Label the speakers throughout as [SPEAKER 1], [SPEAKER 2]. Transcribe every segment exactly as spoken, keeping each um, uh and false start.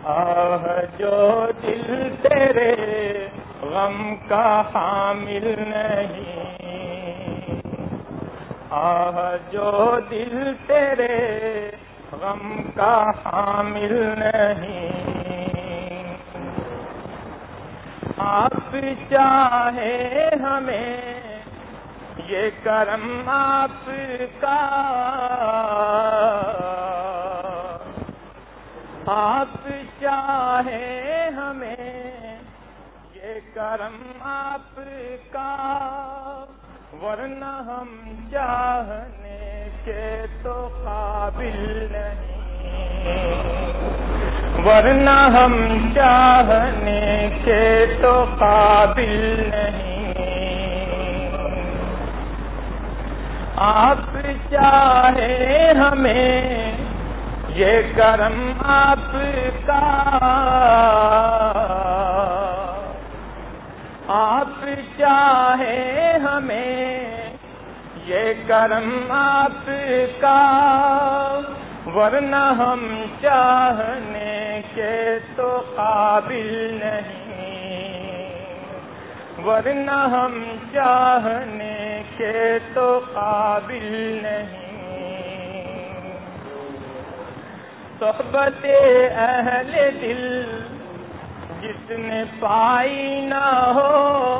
[SPEAKER 1] آہ جو دل تیرے غم کا حامل نہیں، آہ جو دل تیرے غم کا حامل نہیں، آپ چاہے ہمیں یہ کرم آپ کا، آپ چاہے ہمیں یہ کرم آپ کا، ورنہ ہم چاہنے کے تو قابل نہیں، ورنہ ہم چاہنے کے تو قابل نہیں، آپ چاہے ہمیں یہ کرم آپ کا، آپ چاہے ہمیں یہ کرم آپ کا، ورنہ ہم چاہنے کے تو قابل نہیں، ورنہ ہم چاہنے کے تو قابل نہیں۔ صحبت اہل دل جس نے پائی نہ ہو،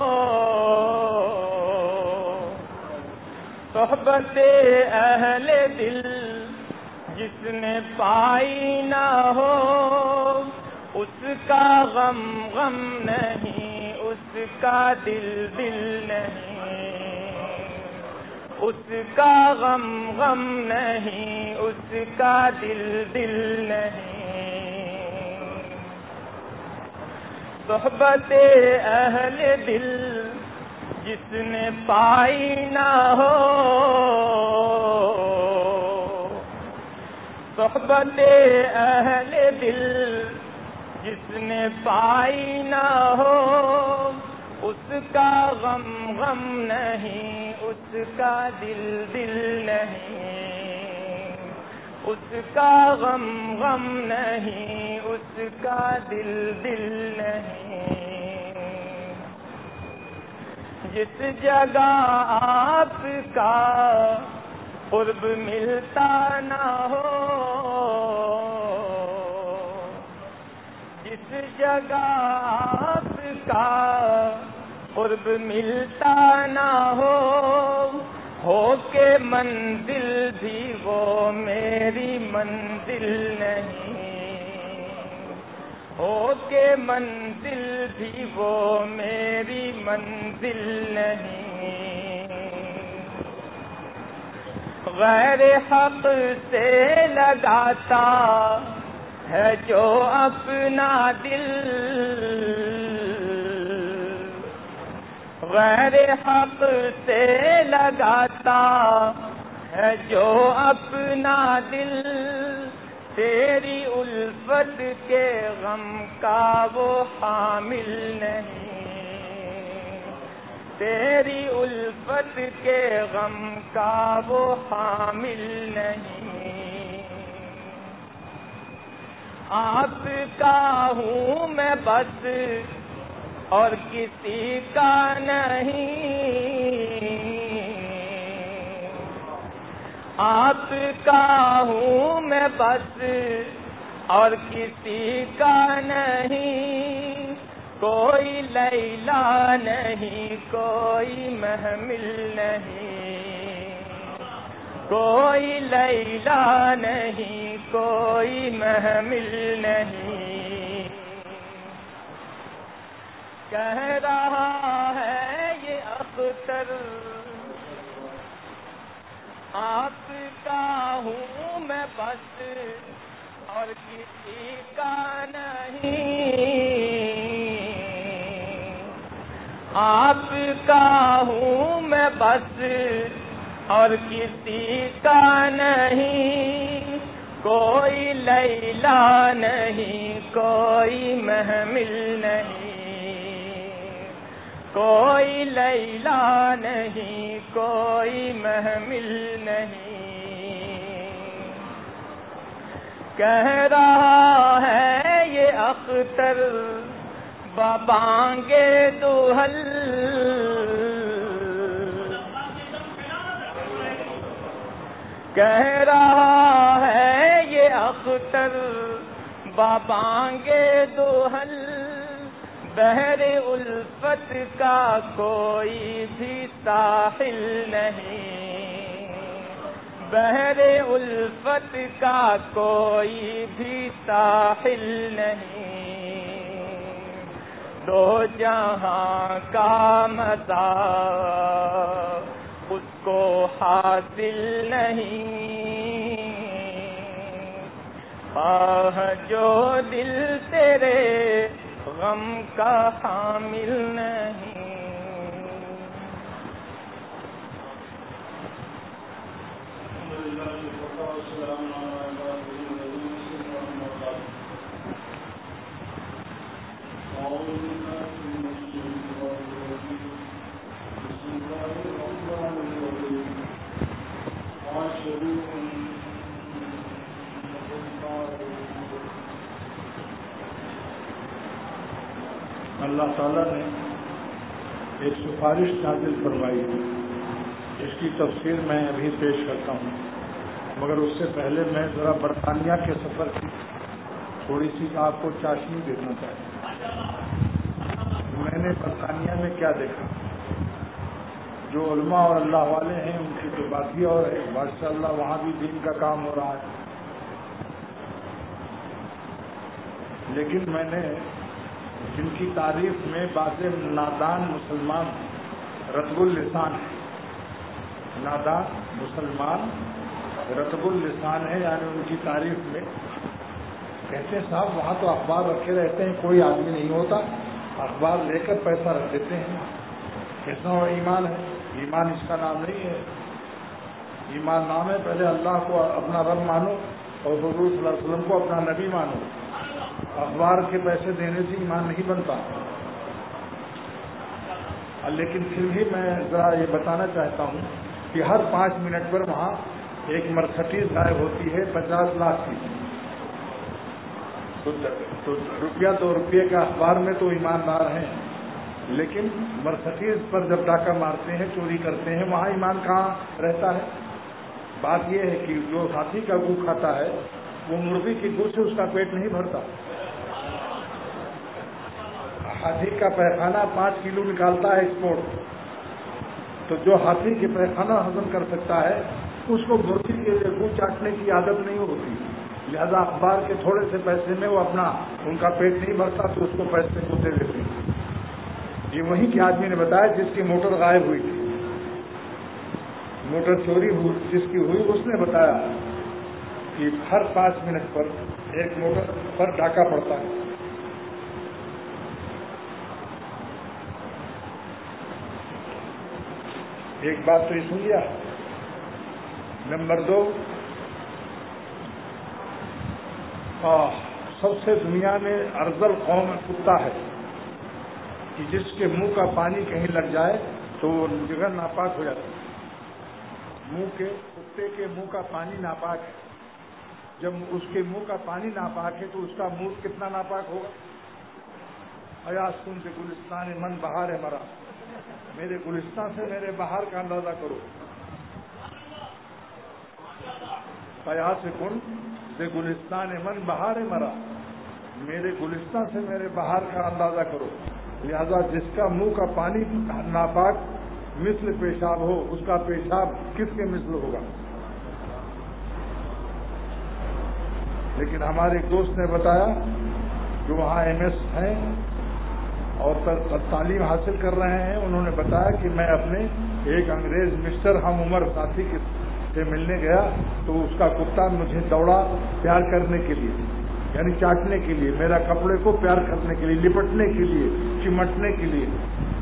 [SPEAKER 1] صحبت اہل دل جس نے پائی نہ ہو، اس کا غم غم نہیں، اس کا دل دل نہیں، اس کا غم غم نہیں، اس کا دل دل نہیں۔ صحبت اہل دل جس نے پائی نہ ہو، صحبت اہل دل جس نے پائی نہ ہو، اس کا غم غم نہیں، اس کا دل دل نہیں، اس کا غم غم نہیں، اس کا دل دل نہیں۔ جس جگہ آپ کا قرب ملتا نہ ہو، جس جگہ آپ کا قرب ملتا نہ ہو، ہو کے منزل بھی وہ میری منزل نہیں، ہو کے منزل بھی وہ میری منزل نہیں۔ غیر حق سے لگاتا ہے جو اپنا دل، غیر حق سے لگاتا ہے جو اپنا دل، تیری الفت کے غم کا وہ حامل نہیں، تیری الفت کے غم کا وہ حامل نہیں۔ آپ کا ہوں میں بس اور کسی کا نہیں، آپ کا ہوں میں بس اور کسی کا نہیں، کوئی لیلا نہیں، کوئی محمل نہیں، کوئی لیلا نہیں، کوئی محمل نہیں۔ کہہ رہا ہے یہ اختر آپ کا ہوں میں بس اور کسی کا نہیں، آپ کا ہوں میں بس اور کسی کا نہیں، کوئی لیلا نہیں، کوئی محمل نہیں، کوئی لیلا نہیں، کوئی محمل نہیں۔ کہہ رہا ہے یہ اختر ببانگے دوہل کہہ رہا ہے یہ اختر ببانگے دوہل بحر الفت کا کوئی بھی ساحل نہیں، بحر الفت کا کوئی بھی ساحل نہیں، دو جہاں کا مزہ اس کو حاصل نہیں، آہ جو دل تیرے غم کا حامل نہیں۔
[SPEAKER 2] اللہ تعالیٰ نے ایک سفارش نازل فرمائی، اس کی تفسیر میں ابھی پیش کرتا ہوں، مگر اس سے پہلے میں ذرا برطانیہ کے سفر کی تھوڑی سی آپ کو چاشنی دینا چاہتا ہوں۔ میں نے برطانیہ میں کیا دیکھا، جو علماء اور اللہ والے ہیں ان کی تو بات ہی اور ہے، ماشاء اللہ وہاں بھی دین کا کام ہو رہا ہے، لیکن میں نے جن کی تعریف میں بعض نادان مسلمان رطب اللسان ہے، نادان مسلمان رطب اللسان ہے، یعنی ان کی تعریف میں کہتے ہیں صاحب وہاں تو اخبار رکھے رہتے ہیں، کوئی آدمی نہیں ہوتا، اخبار لے کر پیسہ رکھ دیتے ہیں، کیسا وہ ایمان ہے؟ ایمان اس کا نام نہیں ہے، ایمان نام ہے پہلے اللہ کو اپنا رب مانو اور حضور صلی اللہ علیہ وسلم کو اپنا نبی مانو، اخبار کے پیسے دینے سے ایمان نہیں بنتا۔ لیکن پھر بھی میں ذرا یہ بتانا چاہتا ہوں کہ ہر پانچ منٹ پر وہاں ایک مرسڈیز غائب ہوتی ہے پچاس لاکھ کی، تو روپیہ دو روپے کا اخبار میں تو ایماندار ہیں، لیکن مرسڈیز پر جب ڈاکہ مارتے ہیں، چوری کرتے ہیں، وہاں ایمان کہاں رہتا ہے؟ بات یہ ہے کہ جو ہاتھی کا گو کھاتا ہے وہ مرغی کی گو سے اس کا پیٹ نہیں بھرتا، ہاتھی کا پیخانہ پانچ کلو نکالتا ہے ایکسپورٹ، تو جو ہاتھی کے پیخانہ ہضم کر سکتا ہے اس کو مرغی کے گو چاٹنے کی عادت نہیں ہوتی، لہذا اخبار کے تھوڑے سے پیسے میں وہ اپنا ان کا پیٹ نہیں بھرتا تو اس کو پیسے کو دے دیتے ہیں۔ یہ وہی کے آدمی نے بتایا جس کی موٹر غائب ہوئی تھی، موٹر چوری ہوئی جس کی ہوئی، اس نے بتایا کہ ہر پانچ منٹ پر ایک موٹر پر ڈاکہ پڑتا ہے۔ ایک بات تو یہ سن لیا۔ نمبر دو، سب سے دنیا میں ارذل قوم کتا ہے کہ جس کے منہ کا پانی کہیں لگ جائے تو وہ جگہ ناپاک ہو جاتی ہے۔ منہ کے کتے کے منہ کا پانی ناپاک ہے، جب اس کے منہ کا پانی ناپاک ہے تو اس کا منہ کتنا ناپاک ہوگا؟ ایاز کن سے گلستان من بہار ہے مرا، میرے گلستان سے میرے بہار کا اندازہ کرو۔ ایاز کن سے گلستان من بہار ہے مرا، میرے گلستان سے میرے بہار کا اندازہ کرو۔ لہذا جس کا منہ کا پانی ناپاک مثل پیشاب ہو، اس کا پیشاب کس کے مثل ہوگا؟ لیکن ہمارے ایک دوست نے بتایا جو وہاں ایم ایس ہیں اور تعلیم حاصل کر رہے ہیں، انہوں نے بتایا کہ میں اپنے ایک انگریز مسٹر ہم عمر ساتھی سے ملنے گیا تو اس کا کتا مجھے دوڑا پیار کرنے کے لیے، یعنی چاٹنے کے لیے، میرا کپڑے کو پیار کرنے کے لیے، لپٹنے کے لیے، چمٹنے کے لیے۔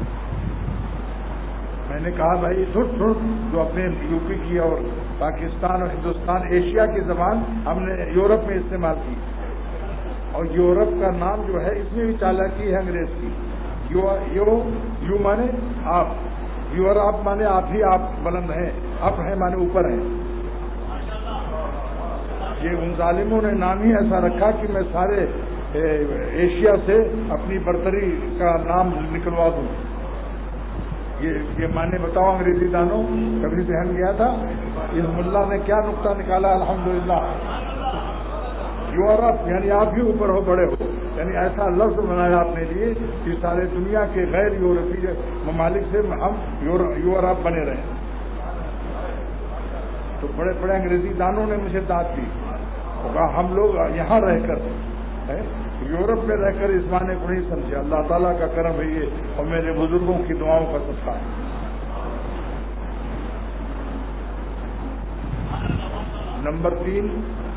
[SPEAKER 2] میں نے کہا بھائی چھوٹ چھوٹ جو اپنے یو پی کی اور پاکستان اور ہندوستان ایشیا کی زبان ہم نے یورپ میں استعمال کی، اور یورپ کا نام جو ہے اس میں بھی چالاکی ہے انگریز کی۔ یو یو یو مانے آپ، یو اور آپ مانے آپ ہی آپ بلند ہیں، اپ ہیں مانے اوپر ہیں۔ یہ ان ظالموں نے نام ہی ایسا رکھا کہ میں سارے ایشیا سے اپنی برتری کا نام نکلوا دوں. یہ یہ معنی بتاؤ انگریزی دانوں, کبھی ذہن گیا تھا؟ اس ملا نے کیا نقطہ نکالا؟ الحمدللہ یورپ یعنی آپ بھی اوپر ہو, بڑے ہو, یعنی ایسا لفظ بنایا اپنے لیے کہ سارے دنیا کے غیر یورپی ممالک سے ہم یورپ بنے رہے. تو بڑے بڑے انگریزی دانوں نے مجھے داد دی, ہم لوگ یہاں رہ کر یورپ میں رہ کر اس معنی کو نہیں سمجھے. اللہ تعالیٰ کا کرم ہے یہ, اور میرے بزرگوں کی دعاؤں کا صدقہ ہے. نمبر تین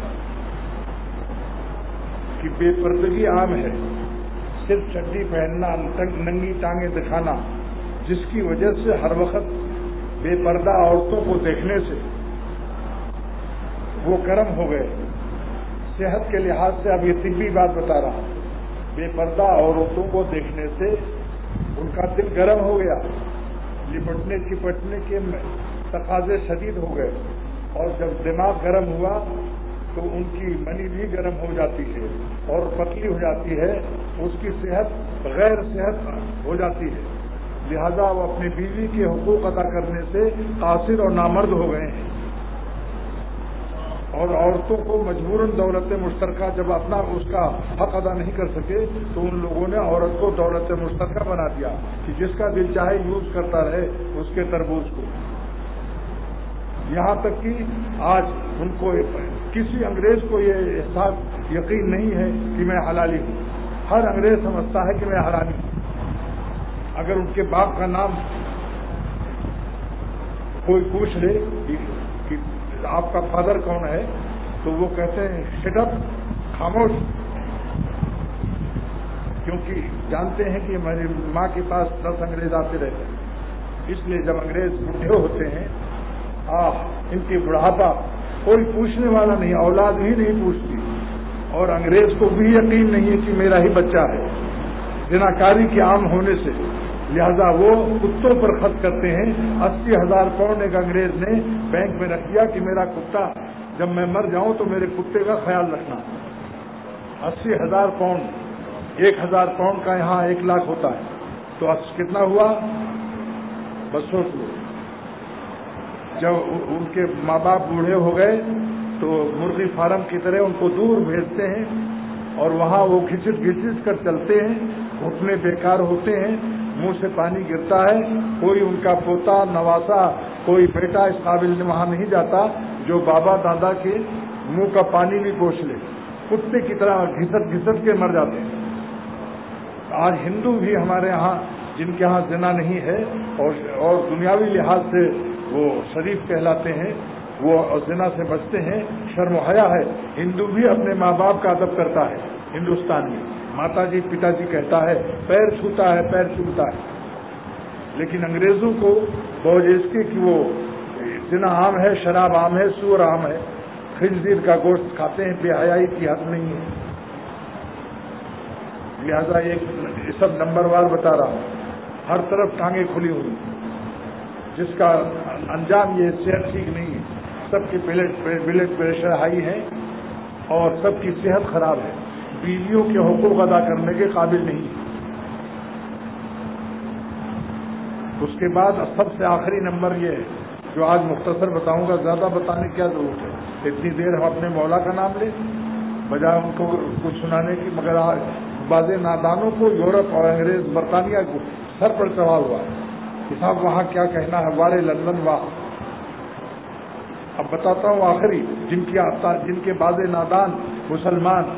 [SPEAKER 2] کہ بے پردگی عام ہے, صرف چڈی پہننا, ننگی ٹانگیں دکھانا, جس کی وجہ سے ہر وقت بے پردہ عورتوں کو دیکھنے سے وہ گرم ہو گئے. صحت کے لحاظ سے اب یہ طبی بات بتا رہا ہوں, بے پردہ عورتوں کو دیکھنے سے ان کا دل گرم ہو گیا, لپٹنے چپٹنے کے تقاضے شدید ہو گئے, اور جب دماغ گرم ہوا تو ان کی منی بھی گرم ہو جاتی ہے اور پتلی ہو جاتی ہے, اس کی صحت غیر صحت ہو جاتی ہے. لہذا وہ اپنی بیوی کے حقوق ادا کرنے سے قاصر اور نامرد ہو گئے ہیں, اور عورتوں کو مجبوراً دولت مشترکہ جب اپنا اس کا حق ادا نہیں کر سکے تو ان لوگوں نے عورت کو دولت مشترکہ بنا دیا کہ جس کا دل چاہے یوز کرتا رہے اس کے تربوز کو. یہاں تک کہ آج ان کو کسی انگریز کو یہ احساس یقین نہیں ہے کہ میں حلالی ہوں. ہر انگریز سمجھتا ہے کہ میں حرامی ہوں. اگر ان کے باپ کا نام کوئی پوچھ لے کہ آپ کا فادر کون ہے تو وہ کہتے ہیں شٹ اپ, خاموش, کیونکہ جانتے ہیں کہ میری ماں کے پاس دس انگریز آتے رہتے ہیں. اس لیے جب انگریز بوڑھے ہوتے ہیں, آہ ان کی بڑھاپا کوئی پوچھنے والا نہیں, اولاد ہی نہیں پوچھتی, اور انگریز کو بھی یقین نہیں ہے کہ میرا ہی بچہ ہے, زناکاری کے عام ہونے سے. لہذا وہ کتوں پر خرچ کرتے ہیں. اسی ہزار پاؤنڈ ایک انگریز نے بینک میں رکھ دیا کہ میرا کتا جب میں مر جاؤں تو میرے کتے کا خیال رکھنا. اسی ہزار پاؤنڈ, ایک ہزار پاؤنڈ کا یہاں ایک لاکھ ہوتا ہے, تو کتنا ہوا؟ بس سوچ لو. جب ان کے ماں باپ بوڑھے ہو گئے تو مرغی فارم کی طرح ان کو دور بھیجتے ہیں, اور وہاں وہ گھچٹ گھچٹ کر چلتے ہیں, گھٹنے بیکار ہوتے ہیں, منہ سے پانی گرتا ہے. کوئی ان کا پوتا نواسا کوئی بیٹا اس قابل وہاں نہیں جاتا جو بابا دادا کے منہ کا پانی بھی پوچھ لے. کتے کی طرح گھسٹ گھسٹ کے مر جاتے ہیں. آج ہندو بھی ہمارے ہاں جن کے ہاں زنا نہیں ہے اور اور دنیاوی لحاظ سے وہ شریف کہلاتے ہیں, وہ زنا سے بچتے ہیں, شرم و حیا ہے. ہندو بھی اپنے ماں باپ کا ادب کرتا ہے. ہندوستان میں ماتا جی پتا جی کہتا ہے, پیر چھوتا ہے پیر چھوتا ہے. لیکن انگریزوں کو بوجھ اس کے کہ وہ زنا عام ہے, شراب عام ہے, سور عام ہے, خنزیر کا گوشت کھاتے ہیں, بے حیائی کی حد نہیں ہے. لہذا یہ سب نمبر وار بتا رہا ہوں. ہر طرف ٹانگیں کھلی ہوئی, جس کا انجام یہ صحت ٹھیک نہیں ہے. سب کی بلڈ پریشر ہائی ہے اور سب کی صحت خراب ہے. بیویوں کے حقوق ادا کرنے کے قابل نہیں ہے. اس کے بعد سب سے آخری نمبر یہ ہے جو آج مختصر بتاؤں گا, زیادہ بتانے کی کیا ضرورت ہے. اتنی دیر ہم اپنے مولا کا نام لیں بجائے ان کو کچھ سنانے کی. مگر بعض نادانوں کو یورپ اور انگریز برطانیہ کو سر پر چڑھا ہوا ہے کہ صاحب وہاں کیا کہنا ہے, وارے لندن واہ. اب بتاتا ہوں آخری جن کی جن کے بعض نادان مسلمان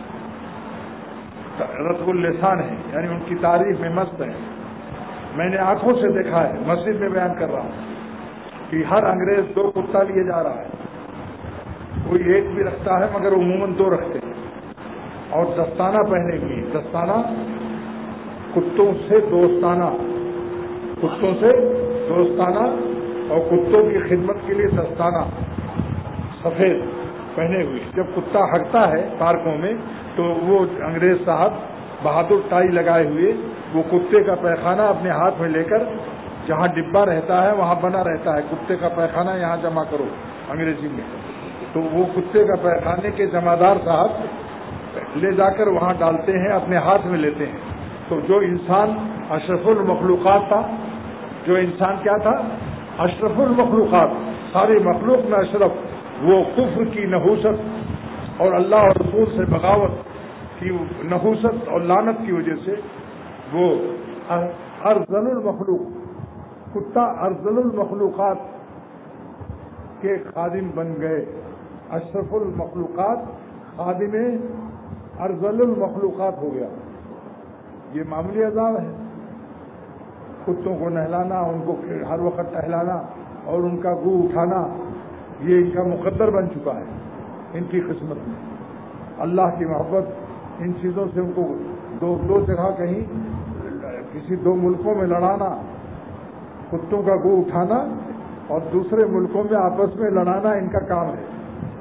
[SPEAKER 2] رتب اللسان ہیں, یعنی ان کی تعریف میں مست ہیں. میں نے آنکھوں سے دیکھا ہے, مسجد میں بیان کر رہا ہوں کہ ہر انگریز دو کتا لیے جا رہا ہے. کوئی ایک بھی رکھتا ہے مگر عموماً دو رکھتے ہیں, اور دستانہ پہنے ہوئے. دستانہ کتوں سے دوستانہ, کتوں سے دوستانہ اور کتوں کی خدمت کے لیے دستانہ سفید پہنے ہوئے. جب کتا ہٹتا ہے پارکوں میں تو وہ انگریز صاحب بہادر ٹائی لگائے ہوئے وہ کتے کا پیخانہ اپنے ہاتھ میں لے کر, جہاں ڈبہ رہتا ہے وہاں بنا رہتا ہے کتے کا پیخانہ, یہاں جمع کرو انگریزی میں. تو وہ کتے کا پیخانے کے جمعدار صاحب لے جا کر وہاں ڈالتے ہیں، اپنے ہاتھ میں لیتے ہیں. تو جو انسان اشرف المخلوقات تھا، جو انسان کیا تھا؟ اشرف المخلوقات، ساری مخلوق میں اشرف، وہ کفر کی نحوست اور اللہ اور رسول سے بغاوت کی نحوست اور لعنت کی وجہ سے وہ ارذل المخلوق، کتا ارذل المخلوقات کے خادم بن گئے. اشرف المخلوقات خادم ارذل المخلوقات ہو گیا. یہ معمولی عذاب ہے. کتوں کو نہلانا، ان کو ہر وقت ٹہلانا اور ان کا گو اٹھانا، یہ ان کا مقدر بن چکا ہے ان کی قسمت میں. اللہ کی محبت ان چیزوں سے ان کو دو دو جگہ کہیں کسی دو ملکوں میں لڑانا، کتوں کا گو اٹھانا اور دوسرے ملکوں میں آپس میں لڑانا ان کا کام ہے.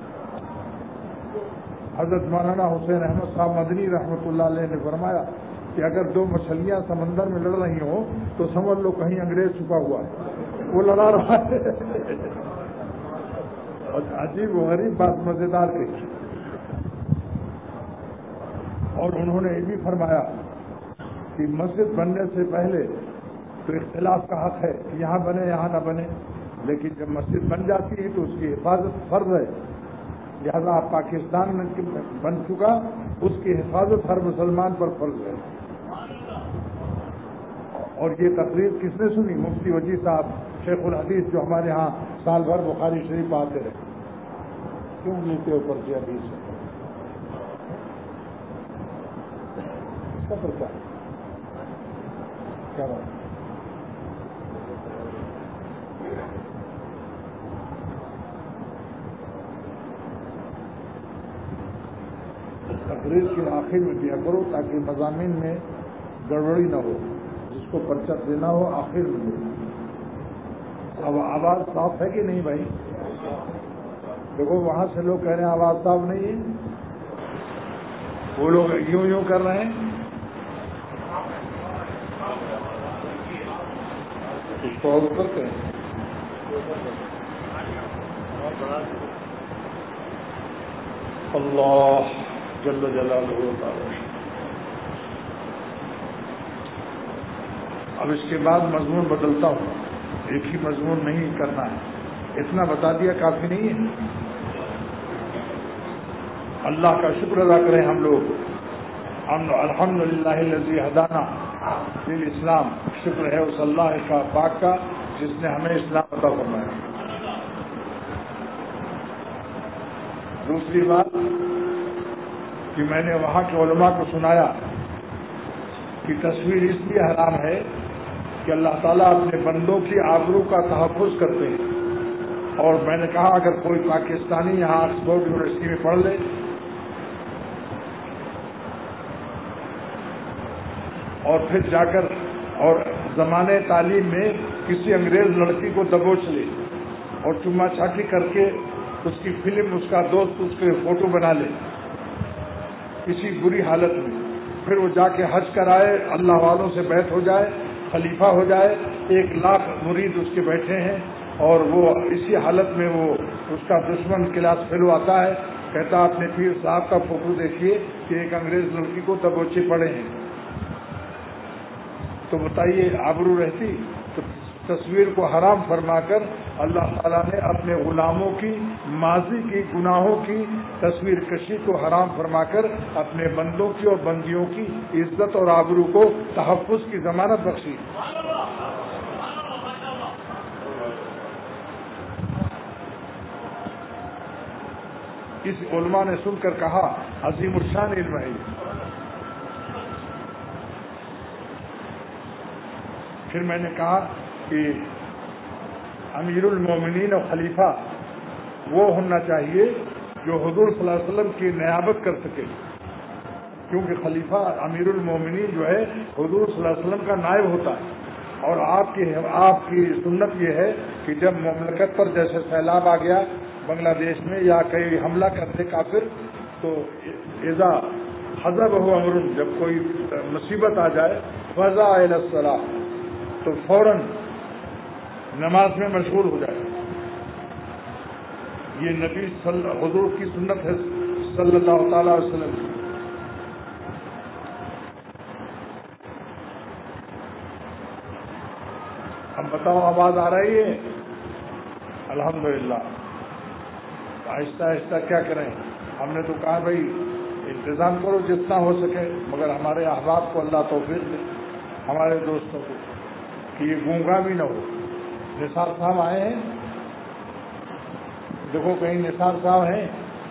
[SPEAKER 2] حضرت مولانا حسین احمد صاحب مدنی رحمۃ اللہ علیہ نے فرمایا کہ اگر دو مچھلیاں سمندر میں لڑ رہی ہوں تو سمجھ لو کہیں انگریز چھپا ہوا ہے، وہ لڑا رہا ہے. اور عجیب و غریب بات مزیدار کہی. اور انہوں نے یہ بھی فرمایا کہ مسجد بننے سے پہلے تو اختلاف کا حق ہے کہ یہاں بنے یہاں نہ بنے، لیکن جب مسجد بن جاتی ہے تو اس کی حفاظت فرض ہے. لہذا آپ پاکستان میں بن چکا، اس کی حفاظت ہر مسلمان پر فرض ہے. اور یہ تقریر کس نے سنی؟ مفتی وجی صاحب شیخ الحدیث، جو ہمارے ہاں سال بھر بخاری شریف آتے رہے. کیوں لیتے اوپر سے حدیث ہے اس کا پرچہ کیا بات؟ تقریر کے آخر میں دیا کرو تاکہ مضامین میں گڑبڑی نہ ہو. جس کو پرچہ دینا ہو آخر میں دے. اب آواز صاف ہے کہ نہیں بھائی؟ دیکھو وہاں سے لوگ کہہ رہے ہیں آواز صاف نہیں ہے، وہ لوگ یوں یوں کر رہے ہیں. اس کو اور کرتے ہیں. اللہ جل جلالہ تعالی. اب اس کے بعد مضمون بدلتا ہوں، ایک ہی مضمون نہیں کرنا ہے. اتنا بتا دیا کافی نہیں ہے. اللہ کا شکر ادا کریں ہم لوگ. الحمدللہ الذی ہدانا للاسلام. شکر ہے اس اللہ کا پاک کا جس نے ہمیں اسلام عطا فرمایا. دوسری بات کہ میں نے وہاں کے علماء کو سنایا کہ تصویر اس لیے حرام ہے کہ اللہ تعالیٰ اپنے بندوں کی آبرو کا تحفظ کرتے ہیں. اور میں نے کہا اگر کوئی پاکستانی یہاں آکسفورڈ یونیورسٹی میں پڑھ لے اور پھر جا کر اور زمانے تعلیم میں کسی انگریز لڑکی کو دبوچ لے اور چما چھاٹی کر کے اس کی فلم، اس کا دوست اس کے فوٹو بنا لے کسی بری حالت میں، پھر وہ جا کے حج کرائے، اللہ والوں سے بیعت ہو جائے، خلیفہ ہو جائے، ایک لاکھ مرید اس کے بیٹھے ہیں، اور وہ اسی حالت میں وہ اس کا دشمن کلاس فیلو آتا ہے، کہتا اپنے پیر صاحب کا فوٹو دیکھیے کہ ایک انگریز لڑکی کو دبوچے پڑے ہیں. تو بتائیے آبرو رہتی؟ تو تصویر کو حرام فرما کر اللہ تعالیٰ نے اپنے غلاموں کی ماضی کی گناہوں کی تصویر کشی کو حرام فرما کر اپنے بندوں کی اور بندیوں کی عزت اور آبرو کو تحفظ کی ضمانت بخشی. اس علماء نے سن کر کہا عظیم الشان علم ہے. پھر میں نے کہا کہ امیر المومنین اور خلیفہ وہ ہونا چاہیے جو حضور صلی اللہ علیہ وسلم کی نیابت کر سکے، کیونکہ خلیفہ امیر المومنین جو ہے حضور صلی اللہ علیہ وسلم کا نائب ہوتا ہے. اور آپ کی آپ کی سنت یہ ہے کہ جب مملکت پر جیسے سیلاب آ گیا بنگلہ دیش میں یا کئی حملہ کرتے کافر، تو اذا حضب ہو امر، جب کوئی مصیبت آ جائے فضا الی الصلاۃ، تو فوراً نماز میں مشغول ہو جائے. یہ نبی صلی حضور کی سنت ہے صلی اللہ تعالی علیہ وسلم. اب بتاؤ آواز آ رہی ہے؟ الحمدللہ. آہستہ آہستہ کیا کریں؟ ہم نے تو کہا بھائی انتظام کرو جتنا ہو سکے، مگر ہمارے احباب کو اللہ توفیق دے، ہمارے دوستوں کو، کہ یہ گونگا بھی نہ ہو. نثار صاحب آئے ہیں؟ دیکھو کہیں نثار صاحب ہیں؟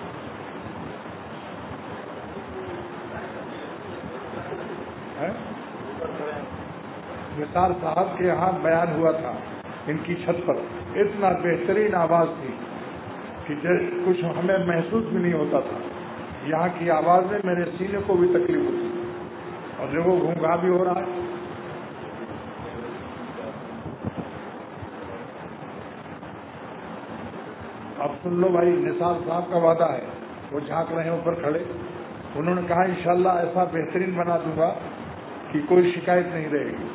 [SPEAKER 2] نثار صاحب کے یہاں بیان ہوا تھا ان کی چھت پر، اتنا بہترین آواز تھی کہ کچھ ہمیں محسوس بھی نہیں ہوتا تھا. یہاں کی آواز میں میرے سینے کو بھی تکلیف ہوتی، اور دیکھو گھونگھا بھی ہو رہا ہے. اب سن لو بھائی، نثار صاحب کا وعدہ ہے، وہ جھانک رہے ہیں اوپر کھڑے. انہوں نے کہا انشاءاللہ ایسا بہترین بنا دوں گا کہ کوئی شکایت نہیں رہے گی.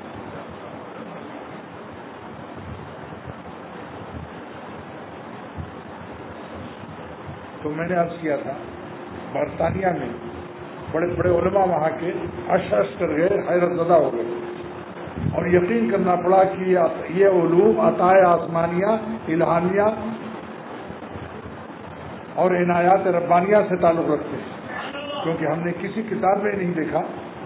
[SPEAKER 2] تو میں نے عرض کیا تھا برطانیہ میں بڑے بڑے علماء وہاں کے اش اش کر گئے، حیرت زدہ ہو گئے، اور یقین کرنا پڑا کہ یہ علوم عطائے آسمانیہ، الہامیہ اور عنایات ربانیہ سے تعلق رکھتے ہیں، کیونکہ ہم نے کسی کتاب میں نہیں دیکھا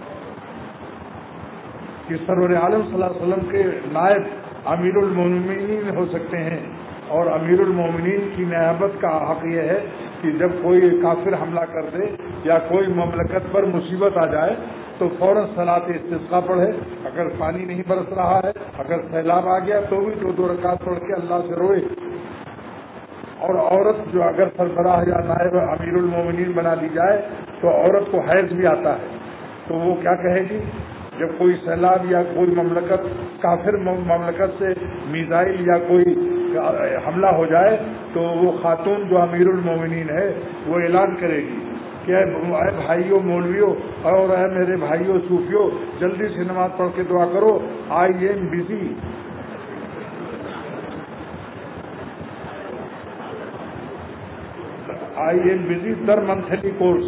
[SPEAKER 2] کہ سرور عالم صلی اللہ علیہ وسلم کے نائب امیر المومنین ہو سکتے ہیں. اور امیر المومنین کی نیابت کا حق یہ ہے کہ جب کوئی کافر حملہ کر دے یا کوئی مملکت پر مصیبت آ جائے تو فوراً صلاۃ استسقاء پڑھے. اگر پانی نہیں برس رہا ہے، اگر سیلاب آ گیا تو بھی دو دو رکعت پڑھ کے اللہ سے روئے. اور عورت جو اگر سربراہ یا نائب امیر المومنین بنا دی جائے تو عورت کو حیض بھی آتا ہے، تو وہ کیا کہے گی جب کوئی سیلاب یا کوئی مملکت کافر مملکت سے میزائل یا کوئی حملہ ہو جائے تو وہ خاتون جو امیر المومنین ہے وہ اعلان کرے گی کہ اے بھائیوں مولویوں اور اے میرے بھائیوں صوفیوں، جلدی سے نماز پڑھ کے دعا کرو، I am busy. I am busy the monthly course.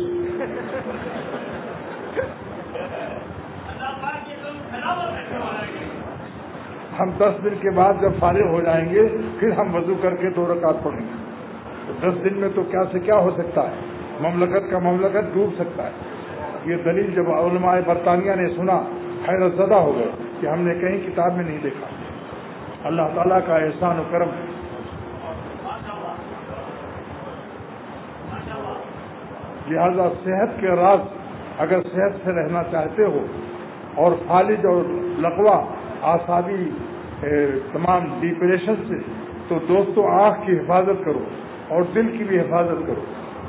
[SPEAKER 2] ہم دس دن کے بعد جب فارغ ہو جائیں گے پھر ہم وضو کر کے دو رکعت پڑھیں گے. تو دس دن میں تو کیا سے کیا ہو سکتا ہے، مملکت کا مملکت ڈوب سکتا ہے. یہ دلیل جب علماء برطانیہ نے سنا حیرت زدہ ہو گئے کہ ہم نے کہیں کتاب میں نہیں دیکھا. اللہ تعالیٰ کا احسان و کرم. لہذا صحت کے راز اگر صحت سے رہنا چاہتے ہو اور فالج اور لقوا اعصابی تمام ڈپریشن سے، تو دوستو آنکھ کی حفاظت کرو اور دل کی بھی حفاظت کرو.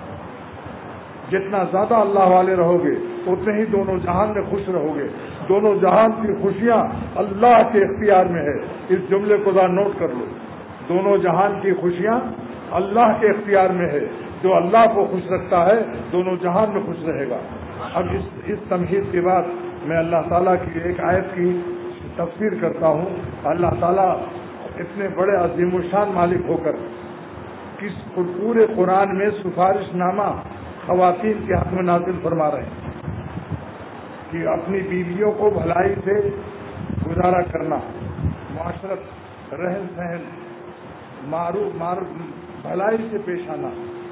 [SPEAKER 2] جتنا زیادہ اللہ والے رہو گے اتنے ہی دونوں جہان میں خوش رہو گے. دونوں جہان کی خوشیاں اللہ کے اختیار میں ہے. اس جملے کو ذرا نوٹ کر لو. دونوں جہان کی خوشیاں اللہ کے اختیار میں ہے. جو اللہ کو خوش رکھتا ہے دونوں جہان میں خوش رہے گا. اب اس اس تمہید کے بعد میں اللہ تعالیٰ کی ایک آیت کی تفسیر کرتا ہوں. اللہ تعالیٰ اتنے بڑے عظیم الشان مالک ہو کر کس پورے قرآن میں سفارش نامہ خواتین کے حق میں نازل فرما رہے ہیں کہ اپنی بیویوں کو بھلائی سے گزارا کرنا، معاشرت، رہن سہن، معروف معروف بھلائی سے پیش آنا.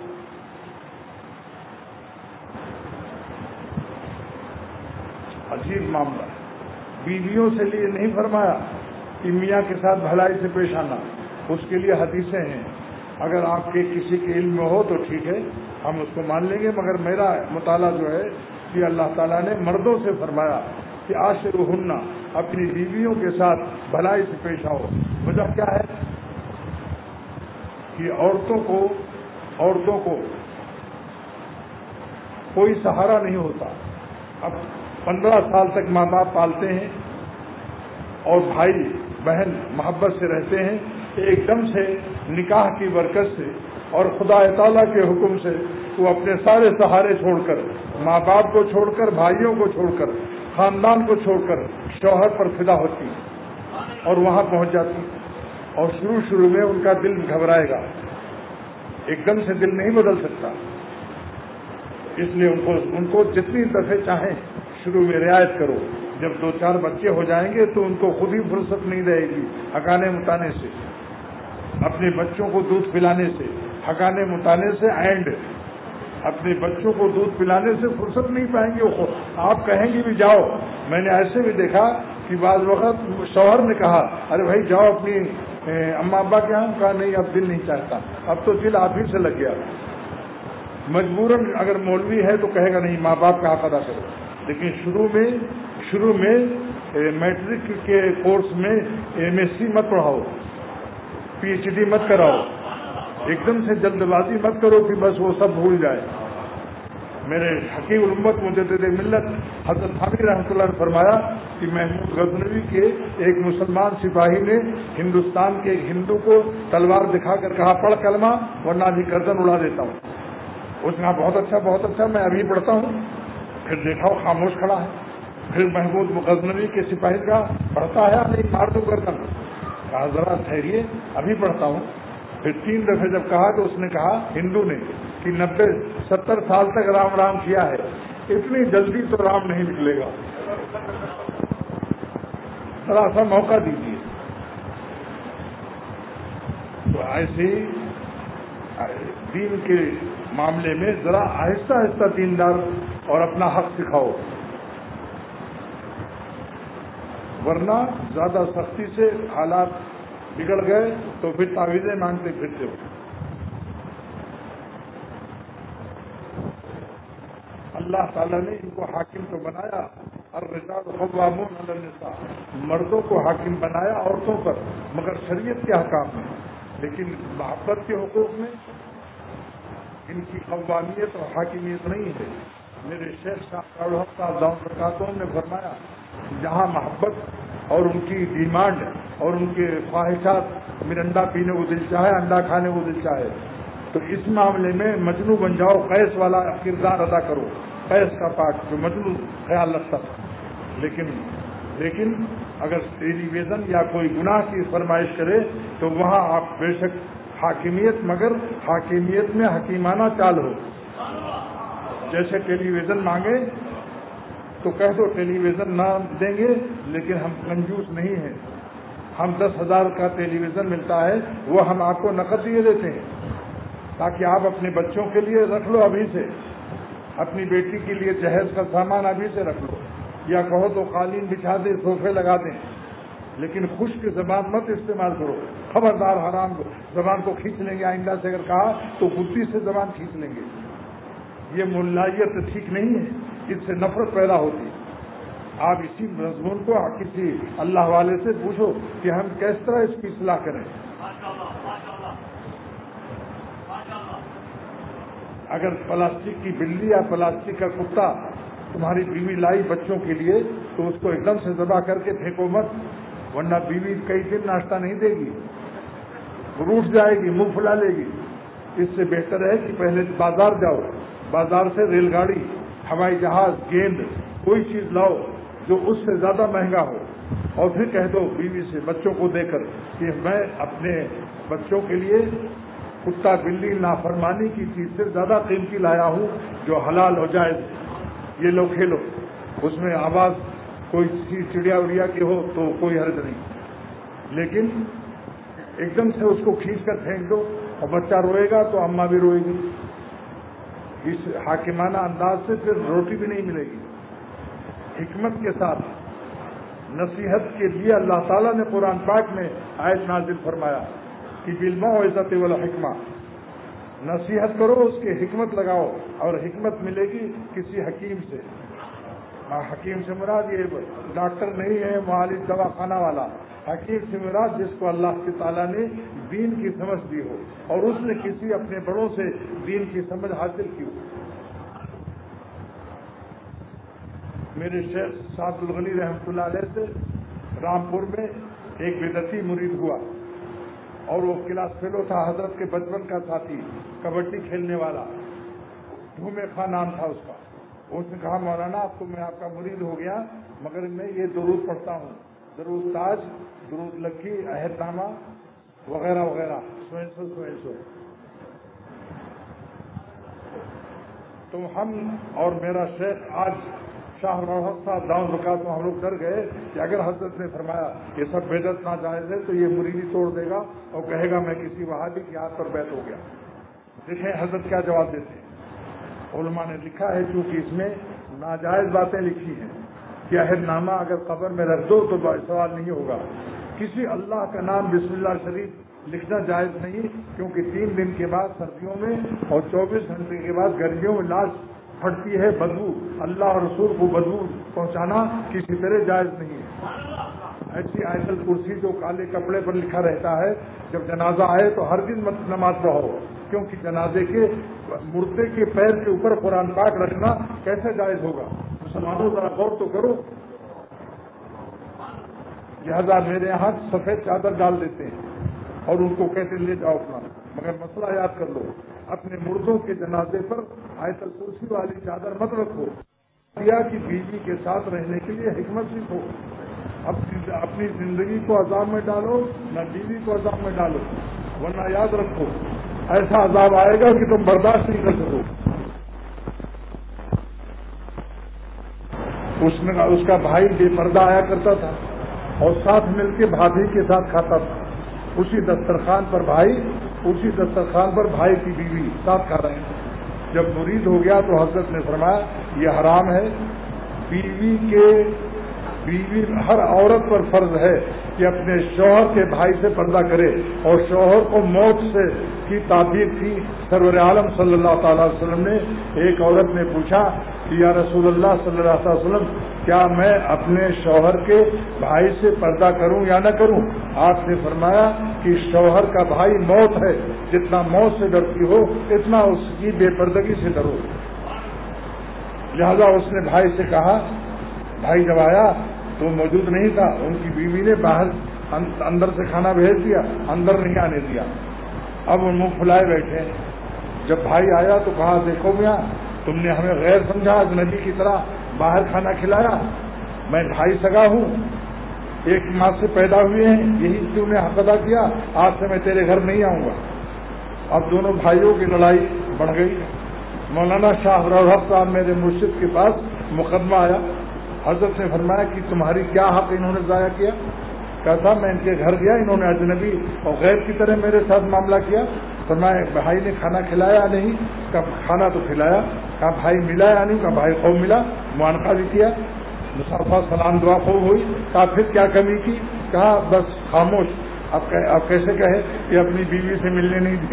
[SPEAKER 2] عجیب معاملہ. بیویوں سے لیے نہیں فرمایا کہ میاں کے ساتھ بھلائی سے پیش آنا، اس کے لیے حدیثیں ہیں. اگر آپ کے کسی کے علم میں ہو تو ٹھیک ہے، ہم اس کو مان لیں گے، مگر میرا مطالعہ جو ہے کہ اللہ تعالیٰ نے مردوں سے فرمایا کہ عاشروہن، اپنی بیویوں کے ساتھ بھلائی سے پیش آؤ. وجہ کیا ہے کہ عورتوں کو عورتوں کو کوئی سہارا نہیں ہوتا. اب پندرہ سال تک ماں باپ پالتے ہیں اور بھائی بہن محبت سے رہتے ہیں. ایک دم سے نکاح کی برکت سے اور خدا تعالیٰ کے حکم سے وہ اپنے سارے سہارے چھوڑ کر، ماں باپ کو چھوڑ کر، بھائیوں کو چھوڑ کر، خاندان کو چھوڑ کر شوہر پر فدا ہوتی اور وہاں پہنچ جاتی. اور شروع شروع میں ان کا دل گھبرائے گا، ایک دم سے دل نہیں بدل سکتا. اس لیے ان کو ان کو جتنی دفعہ چاہیں شروع میں رعایت کرو. جب دو چار بچے ہو جائیں گے تو ان کو خود ہی فرصت نہیں رہے گی ہکانے متانے سے، اپنے بچوں کو دودھ پلانے سے، ہکانے متانے سے، اینڈ اپنے بچوں کو دودھ پلانے سے فرصت نہیں پائیں گے وہ. آپ کہیں گے بھی جاؤ. میں نے ایسے بھی دیکھا کہ بعض وقت شوہر نے کہا ارے بھائی جاؤ اپنی اماں ابا کے یہاں، کہا نہیں اب دل نہیں چاہتا، اب تو دل آپ ہی سے لگ گیا. مجبوراً اگر مولوی ہے تو کہے گا نہیں ماں باپ کا حق ادا کرو، لیکن شروع میں شروع میں میٹرک کے کورس میں ایم ایس سی مت پڑھاؤ، پی ایچ ڈی مت کراؤ، ایک دم سے جلد بازی مت کرو کہ بس وہ سب بھول جائے. میرے حکیم الامت مجدد ملت حضرت تھانوی رحمۃ اللہ نے فرمایا کہ محمود غزنوی کے ایک مسلمان سپاہی نے ہندوستان کے ایک ہندو کو تلوار دکھا کر کہا پڑھ کلمہ ورنہ ابھی گردن اڑا دیتا ہوں. اس نے کہا بہت اچھا بہت اچھا میں ابھی پڑھتا ہوں. پھر دیکھا وہ خاموش کھڑا ہے. پھر محمود غزنوی کے سپاہی کا پڑھتا ہے نہیں مار دوں گردن. کہا ذرا ٹھہریے ابھی پڑھتا ہوں. پھر تین دفعے جب کہا تو اس نے کہا ہندو نے کہ نبے ستر سال تک رام رام کیا ہے، اتنی جلدی تو رام نہیں نکلے گا، ذرا سا موقع دیجیے. تو ایسے ہی دین کے معاملے میں ذرا آہستہ آہستہ دیندار اور اپنا حق سکھاؤ، ورنہ زیادہ سختی سے حالات بگڑ گئے تو پھر تعویذیں مانگتے پھرتے ہو. اللہ تعالیٰ نے ان کو حاکم تو بنایا، الرجال قوامون علی النساء، مردوں کو حاکم بنایا عورتوں پر، مگر شریعت کے احکام میں، لیکن محبت کے حقوق میں ان کی قوامیت اور حاکمیت نہیں ہے. میرے شیخ صاحب برکاتہم نے فرمایا جہاں محبت اور ان کی ڈیمانڈ اور ان کے خواہشات، مرنڈا پینے کو دل چاہے، انڈا کھانے کو دل چاہے، تو اس معاملے میں مجنو بن جاؤ، قیس والا کردار ادا کرو، قیس کا پاٹ جو مجنو خیال رکھتا تھا. لیکن لیکن اگر ٹیلی ویژن یا کوئی گناہ کی فرمائش کرے تو وہاں آپ بے شک حاکمیت، مگر حاکمیت میں حکیمانہ چال ہو. جیسے ٹیلی ویژن مانگے تو کہہ دو ٹیلی ویژن نہ دیں گے لیکن ہم کنجوس نہیں ہیں، ہم دس ہزار کا ٹیلی ویژن ملتا ہے وہ ہم آپ کو نقد دیے دیتے ہیں تاکہ آپ اپنے بچوں کے لیے رکھ لو ابھی سے، اپنی بیٹی کے لیے جہیز کا سامان ابھی سے رکھ لو، یا کہو تو قالین بچھا دیں، صوفے لگا دیں، لیکن خشک زبان مت استعمال کرو. خبردار حرام کو زبان کو کھینچ لیں گے، آئندہ سے اگر کہا تو بدھی سے زبان کھینچ لیں گے. یہ ملائیت ٹھیک نہیں ہے، اس سے نفرت پیدا ہوتی ہے. آپ اسی مضمون کو کسی اللہ والے سے پوچھو کہ ہم کس طرح اس کی اصلاح کریں. اگر پلاسٹک کی بلی یا پلاسٹک کا کتا تمہاری بیوی لائی بچوں کے لیے تو اس کو ایک دم سے ذبح کر کے پھینکو مت، ورنہ بیوی کئی دن ناشتہ نہیں دے گی، روٹ جائے گی، منہ پھلا لے گی. اس سے بہتر ہے کہ پہلے بازار جاؤ، بازار سے ریل گاڑی، ہوائی جہاز، گیند، کوئی چیز لاؤ جو اس سے زیادہ مہنگا ہو، اور پھر کہہ دو بیوی سے بچوں کو دے کر کہ میں اپنے بچوں کے لیے کتا بلی نافرمانی کی چیز سے زیادہ قیمتی لایا ہوں جو حلال ہو جائے، یہ لو کھیلو. اس میں آواز کوئی چیز چڑیا اڑیا کی ہو تو کوئی حرج نہیں، لیکن ایک دم سے اس کو کھینچ کر پھینک دو اور بچہ روئے گا تو اماں بھی روئے گی. اس حاکمانہ انداز سے پھر روٹی بھی نہیں ملے گی. حکمت کے ساتھ نصیحت کے لیے اللہ تعالیٰ نے قرآن پاک میں آیت نازل فرمایا کہ بالموعظۃ والحکمہ، نصیحت کرو اس کے حکمت لگاؤ، اور حکمت ملے گی کسی حکیم سے. حکیم سے مراد یہ ڈاکٹر نہیں ہے، معالج دوا خانہ والا. حکیم سے مراد جس کو اللہ کے تعالیٰ نے دین کی سمجھ دی ہو اور اس نے کسی اپنے بڑوں سے دین کی سمجھ حاصل کی ہو. میرے شیخ سعد الغنی رحمۃ اللہ علیہ سے رامپور میں ایک بدعتی مرید ہوا اور وہ کلاس فیلو تھا، حضرت کے بچپن کا ساتھی، کبڈی کھیلنے والا، دھومے خان نام تھا اس کا. اس نے کہا مولانا اب تو میں آپ کا مرید ہو گیا مگر میں یہ درود پڑھتا ہوں، درود تاج، درود لکی، عہد نامہ وغیرہ وغیرہ، سوئیں سو سوئیں سو. تو ہم اور میرا شیخ آج شاہ روحت صاحب داؤں رکعت میں ہم لوگ ڈر گئے کہ اگر حضرت نے فرمایا یہ سب بدعت ناجائز ہے تو یہ مریدی توڑ دے گا اور کہے گا میں کسی وہابی کی ہاتھ پر بیت ہو گیا. دیکھیں حضرت کیا جواب دیتے ہیں. علماء نے لکھا ہے چونکہ اس میں ناجائز باتیں لکھی ہیں کہ عہد نامہ اگر قبر میں رکھ دو تو سوال نہیں ہوگا. کسی اللہ کا نام بسم اللہ شریف لکھنا جائز نہیں, کیونکہ تین دن کے بعد سردیوں میں اور چوبیس گھنٹے کے بعد گرمیوں میں لاش پھٹتی ہے, بدبو, اللہ اور رسول کو بدبو پہنچانا کسی طرح جائز نہیں ہے. ایسی آیت الکرسی جو کالے کپڑے پر لکھا رہتا ہے جب جنازہ آئے تو ہر دن مت نماز پڑھو, کیونکہ جنازے کے مردے کے پیر کے اوپر قرآن پاک رکھنا کیسے جائز ہوگا؟ مسلمانوں ذرا غور تو کرو. لہذا میرے یہاں سفید چادر ڈال دیتے ہیں اور ان کو کہتے لے جاؤ اپنا, مگر مسئلہ یاد کر لو, اپنے مردوں کے جنازے پر آیت الکرسی والی چادر مت رکھو. دیا کی بیوی کے ساتھ رہنے کے لیے حکمت سیکھو. اپنی زندگی کو عذاب میں ڈالو نہ بیوی کو عذاب میں ڈالو, ورنہ یاد رکھو ایسا عذاب آئے گا کہ تم برداشت نہیں کر سکو. اس نے اس کا بھائی بے پردہ آیا کرتا تھا اور ساتھ مل کے بھابھی کے ساتھ کھاتا تھا. اسی دسترخوان پر بھائی اسی دسترخوان پر بھائی کی بیوی ساتھ کھا رہے ہیں. جب مرید ہو گیا تو حضرت نے فرمایا یہ حرام ہے. بیوی کے بیوی ہر عورت پر فرض ہے کہ اپنے شوہر کے بھائی سے پردہ کرے, اور شوہر کو موت سے کی تعبیر کی. سرور عالم صلی اللہ تعالی وسلم نے ایک عورت نے پوچھا کہ یا رسول اللہ صلی اللہ علیہ وسلم کیا میں اپنے شوہر کے بھائی سے پردہ کروں یا نہ کروں؟ آپ نے فرمایا کہ شوہر کا بھائی موت ہے, جتنا موت سے ڈرتی ہو اتنا اس کی بے پردگی سے ڈرو. لہذا اس نے بھائی سے کہا, بھائی جب آیا تو موجود نہیں تھا, ان کی بیوی نے باہر اندر سے کھانا بھیج دیا, اندر نہیں آنے دیا. اب وہ منہ پھلائے بیٹھے. جب بھائی آیا تو کہا دیکھو میاں تم نے ہمیں غیر سمجھا, اجنبی کی طرح باہر کھانا کھلایا. میں بھائی سگا ہوں, ایک ماں سے پیدا ہوئے ہیں, یہی تم نے حق ادا کیا, آج سے میں تیرے گھر نہیں آؤں گا. اب دونوں بھائیوں کی لڑائی بڑھ گئی. مولانا شاہ روحت صاحب میرے مرشد کے پاس مقدمہ آیا. حضرت نے فرمایا کہ تمہاری کیا حق انہوں نے ضائع کیا؟ کہا میں ان کے گھر گیا, انہوں نے اجنبی اور غیر کی طرح میرے ساتھ معاملہ کیا. فرمایا بھائی نے کھانا کھلایا نہیں؟ کہا کھانا تو کھلایا. کہا بھائی ملا یا نہیں؟ کہا بھائی خوب ملا, معانقہ بھی کیا, مصافحہ سلام دعا خوب ہوئی. کہا پھر کیا کمی کی؟ کہا بس خاموش. اب اب کیسے کہے کہ اپنی بیوی سے ملنے نہیں دیا؟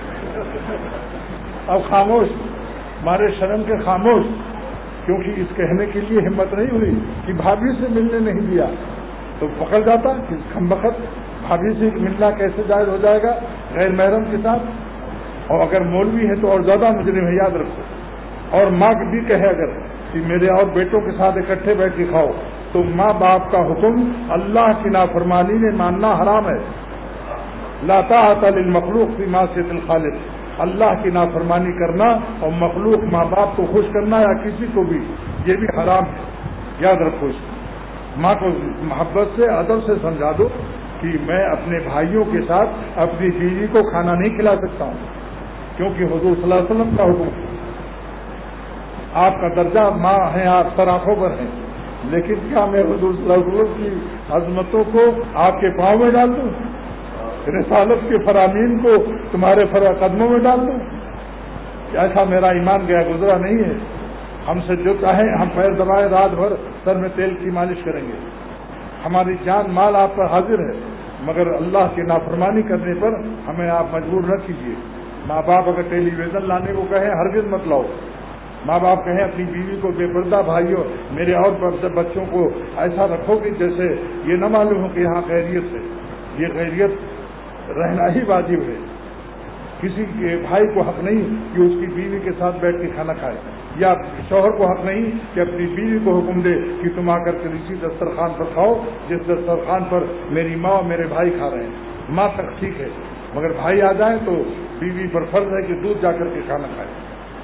[SPEAKER 2] اب خاموش, مارے شرم کے خاموش, کیونکہ اس کہنے کے لیے ہمت نہیں ہوئی کہ بھابھی سے ملنے نہیں دیا. تو پکڑ جاتا کہ کم بخت بھابھی سے ملنا کیسے جائز ہو جائے گا غیر محرم کے ساتھ. اور اگر مولوی ہے تو اور زیادہ مجرم ہے, یاد رکھو. اور ماں بھی کہے اگر کہ میرے اور بیٹوں کے ساتھ اکٹھے بیٹھ کے کھاؤ, تو ماں باپ کا حکم اللہ کی نافرمانی میں ماننا حرام ہے. لا طاعۃ للمخلوق فی معصیۃ الخالق, اللہ کی نافرمانی کرنا اور مخلوق ماں باپ کو خوش کرنا یا کسی کو بھی, یہ بھی حرام ہے. یاد رکھو اس کو. ماں کو محبت سے ادب سے سمجھا دو کہ میں اپنے بھائیوں کے ساتھ اپنی بیوی کو کھانا نہیں کھلا سکتا ہوں, کیونکہ حضور صلی اللہ علیہ وسلم کا حکم ہے. آپ کا درجہ ماں ہیں, آپ سر آنکھوں پر ہیں, لیکن کیا میں حضور صلی اللہ علیہ وسلم کی عظمتوں کو آپ کے پاؤں میں ڈال دوں؟ رسالت کے فرامین کو تمہارے فرا قدموں میں ڈال دوں؟ ایسا میرا ایمان گیا گزرا نہیں ہے. ہم سے جو چاہیں ہم پیر دبائے رات بھر سر میں تیل کی مالش کریں گے. ہماری جان مال آپ پر حاضر ہے, مگر اللہ کی نافرمانی کرنے پر ہمیں آپ مجبور نہ کیجیے. ماں باپ اگر ٹیلی ویژن لانے کو کہیں ہرگز مت لاؤ. ماں باپ کہیں اپنی بیوی کو بے پردہ بھائیوں میرے اور بچوں کو ایسا رکھو کہ جیسے یہ نہ معلوم ہو کہ یہاں خیریت ہے. یہ خیریت رہنا ہی واجب ہے. کسی کے بھائی کو حق نہیں کہ اس کی بیوی کے ساتھ بیٹھ کے کھانا کھائے, یا شوہر کو حق نہیں کہ اپنی بیوی کو حکم دے کہ تم آ کر کے اسی دسترخوان پر کھاؤ جس دسترخوان پر میری ماں اور میرے بھائی کھا رہے ہیں. ماں تک ٹھیک ہے, مگر بھائی آ جائیں تو بیوی پر فرض ہے کہ دودھ جا کر کے کھانا کھائے.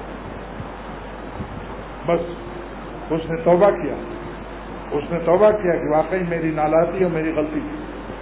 [SPEAKER 2] بس اس نے توبہ کیا, اس نے توبہ کیا کہ واقعی میری نالاتی اور میری غلطی تھی.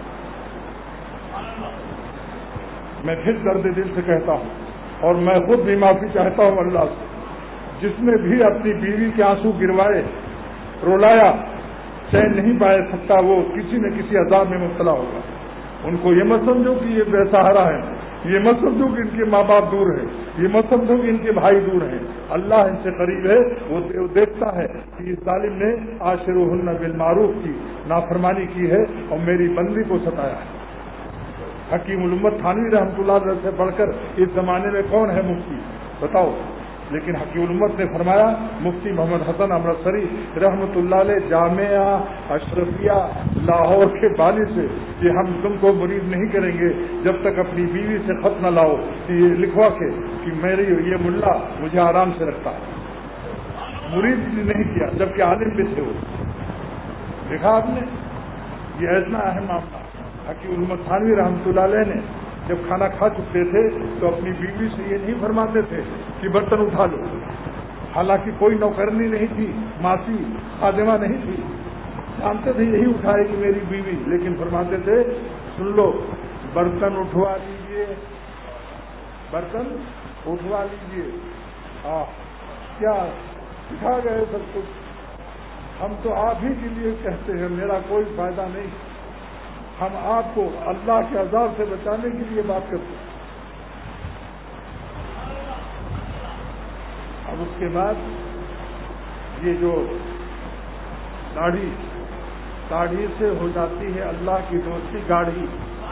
[SPEAKER 2] میں پھر درد دل سے کہتا ہوں, اور میں خود بھی معافی چاہتا ہوں اللہ سے, جس نے بھی اپنی بیوی کے آنسو گروائے رولایا، چین نہیں پائے سکتا، وہ کسی نہ کسی عذاب میں مبتلا ہوگا۔ ان کو یہ مت سمجھو کہ یہ بے سہارا ہے، یہ مت سمجھو کہ ان کے ماں باپ دور ہیں، یہ مت سمجھو کہ ان کے بھائی دور ہیں، اللہ ان سے قریب ہے، وہ دیکھتا ہے کہ اس ظالم نے عاشروہن بالمعروف کی نافرمانی کی ہے اور میری بندی کو ستایا ہے۔ حکیم الامت تھانوی رحمۃ اللہ علیہ سے بڑھ کر اس زمانے میں کون ہے مفتی بتاؤ؟ لیکن حکیم الامت نے فرمایا، مفتی محمد حسن امرتسری رحمۃ اللہ علیہ جامعہ اشرفیہ لاہور کے بانی سے کہ ہم تم کو مرید نہیں کریں گے جب تک اپنی بیوی سے خط نہ لاؤ، کہ یہ لکھوا کے کہ میری یہ ملا مجھے آرام سے رکھتا ہے، مرید نہیں کیا جبکہ عالم بھی تھے وہ۔ دیکھا آپ نے، یہ اتنا اہم معاملہ۔ حکیم الامت تھانوی رحمۃ اللہ علیہ نے جب کھانا کھا چکتے تھے تو اپنی بیوی سے یہ نہیں فرماتے تھے کہ برتن اٹھا لو، حالانکہ کوئی نوکرنی نہیں تھی، ماسی خادمہ نہیں تھی، جانتے تھے یہی اٹھائے کہ میری بیوی، لیکن فرماتے تھے سن لو برتن اٹھوا لیجیے، برتن اٹھوا لیجیے۔ آہ کیا سکھا گئے سب کچھ، ہم تو آپ ہی کے لیے کہتے ہیں، میرا کوئی فائدہ نہیں، ہم آپ کو اللہ کے عذاب سے بچانے کے لیے بات کرتے ہیں۔ اب اس کے بعد یہ جو داڑھی داڑھی سے ہو جاتی ہے اللہ کی دوستی گاڑھی،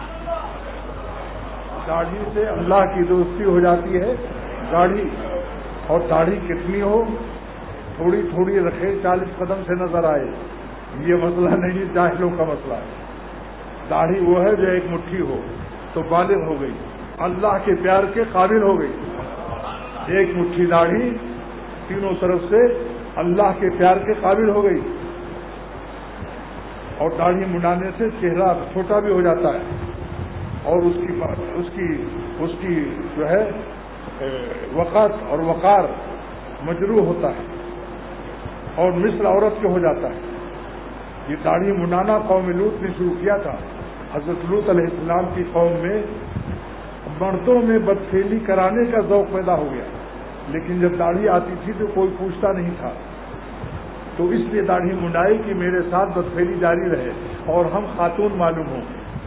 [SPEAKER 2] داڑھی سے اللہ کی دوستی ہو جاتی ہے گاڑھی، اور داڑھی کتنی ہو، تھوڑی تھوڑی رکھے، چالیس قدم سے نظر آئے، یہ مسئلہ نہیں، جاہلوں کا مسئلہ ہے۔ داڑھی وہ ہے جو ایک مٹھی ہو تو بالغ ہو گئی، اللہ کے پیار کے قابل ہو گئی، ایک مٹھی داڑھی تینوں طرف سے اللہ کے پیار کے قابل ہو گئی۔ اور داڑھی منڈانے سے چہرہ چھوٹا بھی ہو جاتا ہے، اور اس کی اس کی اس کی جو ہے وقت اور وقار مجروح ہوتا ہے، اور مثل عورت کے ہو جاتا ہے۔ یہ داڑھی منڈانا قوم لوط نے شروع کیا تھا۔ حضرت لوط علیہ السلام کی قوم میں مردوں میں بدفعلی کرانے کا ذوق پیدا ہو گیا، لیکن جب داڑھی آتی تھی تو کوئی پوچھتا نہیں تھا، تو اس لیے داڑھی منڈائی کہ میرے ساتھ بدفعلی جاری رہے اور ہم خاتون معلوم ہوں۔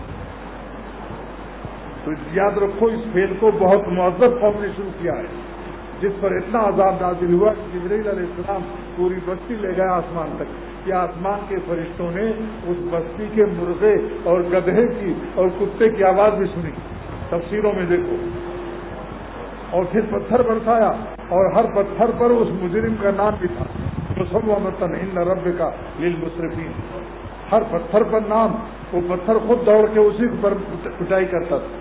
[SPEAKER 2] تو یاد رکھو، اس فعل کو بہت معذب قوم نے شروع کیا ہے، جس پر اتنا عذاب نازل ہوا کہ جبرائیل علیہ السلام پوری بستی لے گیا آسمان تک، کہ آسمان کے فرشتوں نے اس بستی کے مرغے اور گدھے کی اور کتے کی آواز بھی سنی، تفسیروں میں دیکھو۔ اور پھر پتھر برسایا، اور ہر پتھر پر اس مجرم کا نام بھی تھا، مسومۃ عند ربک للمسرفین، ہر پتھر پر نام، وہ پتھر خود دوڑ کے اسی پر پٹائی کرتا تھا۔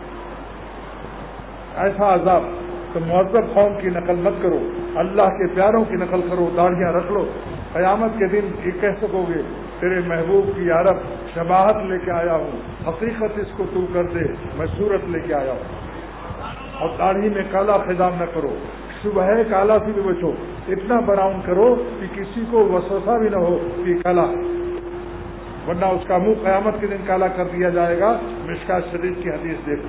[SPEAKER 2] ایسا عذاب، تو معذب قوم کی نقل مت کرو، اللہ کے پیاروں کی نقل کرو، داڑھیاں رکھ لو، قیامت کے دن یہ کہہ سکو گے تیرے محبوب کی یارب شباہت لے کے آیا ہوں، حقیقت اس کو تو کر دے، میں صورت لے کے آیا ہوں۔ اور داڑھی میں کالا خضاب نہ کرو، شبہ کالا سے بھی بچو، اتنا براؤن کرو کہ کسی کو وسوسہ بھی نہ ہو کہ کالا، ورنہ اس کا منہ قیامت کے دن کالا کر دیا جائے گا۔ مشکات شریف کی حدیث دیکھو۔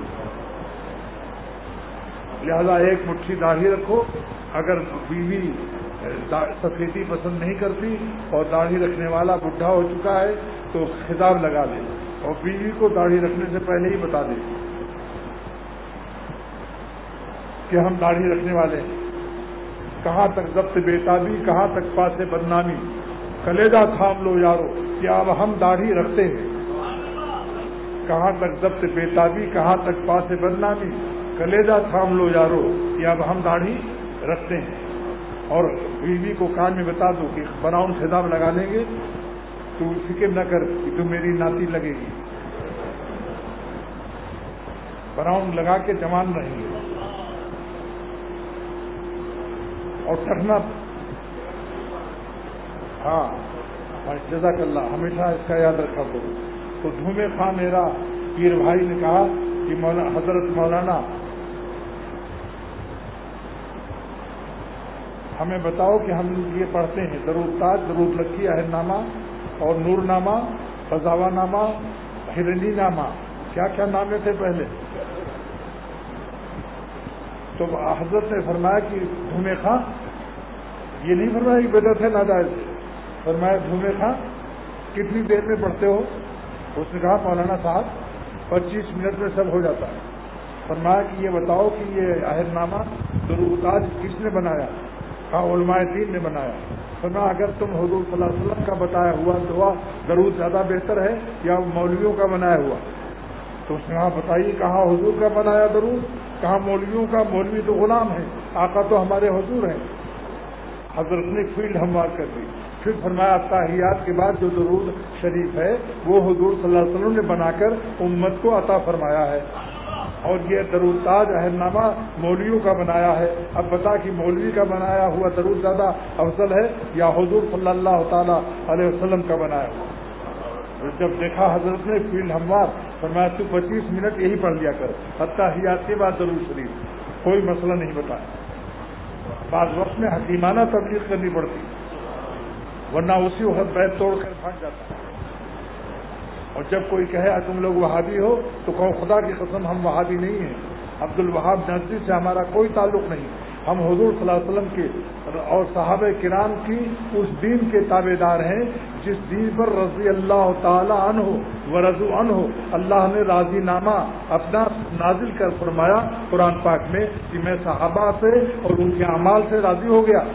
[SPEAKER 2] لہذا ایک مٹھی داڑھی رکھو، اگر بیوی سفیدی پسند نہیں کرتی اور داڑھی رکھنے والا بڈھا ہو چکا ہے تو خضاب لگا دے، اور بیوی کو داڑھی رکھنے سے پہلے ہی بتا دے کہ ہم داڑھی رکھنے والے ہیں۔ کہاں تک ضبط بیتابی، کہاں تک پاسے بدنامی، کلیجہ تھام لو یارو کہ اب ہم داڑھی رکھتے ہیں۔ کہاں تک ضبط بیتابی، کہاں تک پاسے بدنامی، کلیجہ تھام لو یارو کہ اب ہم داڑھی رکھتے ہیں۔ اور بیوی کو کان میں بتا دو کہ براؤن خضاب لگا لیں گے تو فکر نہ کر کہ تو میری ناتی لگے گی، براؤن لگا کے جوان رہیں گے۔ اور ٹھہرنا، ہاں جزاک اللہ، ہمیشہ اس کا یاد رکھا کرو۔ تو دھومے خاں میرا پیر بھائی نے کہا کہ مولانا حضرت مولانا ہمیں بتاؤ کہ ہم یہ پڑھتے ہیں درود تاج، درود لکھی، اہل نامہ اور نور نامہ، فضاوہ نامہ، ہرنی نامہ، کیا کیا نامے تھے پہلے؟ تو حضرت نے فرمایا کہ دھومے خاں، یہ نہیں فرمایا کہ بدعت ہے ناجائز ہے، فرمایا دھومے خاں کتنی دیر میں پڑھتے ہو؟ اس نے کہا مولانا صاحب پچیس منٹ میں سب ہو جاتا ہے. فرمایا کہ یہ بتاؤ کہ یہ عہد نامہ درود تاج کس نے بنایا؟ کہا علماء دین نے بنایا. فرمایا اگر تم حضور صلی اللہ علیہ وسلم کا بتایا ہوا دعا درود زیادہ بہتر ہے یا مولویوں کا بنایا ہوا؟ تو اس نے کہا بتائیے. کہا حضور کا بنایا درود. کہا مولویوں کا؟ مولوی تو غلام ہے، آقا تو ہمارے حضور ہیں. حضرت نے فیلڈ ہموار کر دی. پھر فرمایا تحیات کے بعد جو درود شریف ہے وہ حضور صلی اللہ علیہ وسلم نے بنا کر امت کو عطا فرمایا ہے، اور یہ درود تاج عہد نامہ مولویوں کا بنایا ہے. اب بتا کہ مولوی کا بنایا ہوا درود زیادہ افضل ہے یا حضور صلی اللہ تعالی علیہ وسلم کا بنایا ہوا؟ جب دیکھا حضرت نے فیلڈ ہموار، فرمایا تو پچیس منٹ یہی پڑھ لیا کر تحیات کے بعد درود شریف، کوئی مسئلہ نہیں بتایا. بعض وقت میں حکیمانہ تبلیغ کرنی پڑتی، ورنہ اسی وقت بیت توڑ کر بھاگ جاتا. اور جب کوئی کہے تم لوگ وہابی ہو تو کہو خدا کی قسم ہم وہابی نہیں ہیں. عبد الوہاب نجدی سے ہمارا کوئی تعلق نہیں. ہم حضور صلی اللہ علیہ وسلم کے اور صحابہ کرام کی اس دین کے تابع دار ہیں جس دین پر رضی اللہ تعالی عنہ و رضو عنہ اللہ نے راضی نامہ اپنا نازل کر فرمایا قرآن پاک میں کہ میں صحابہ سے اور ان کے اعمال سے راضی ہو گیا.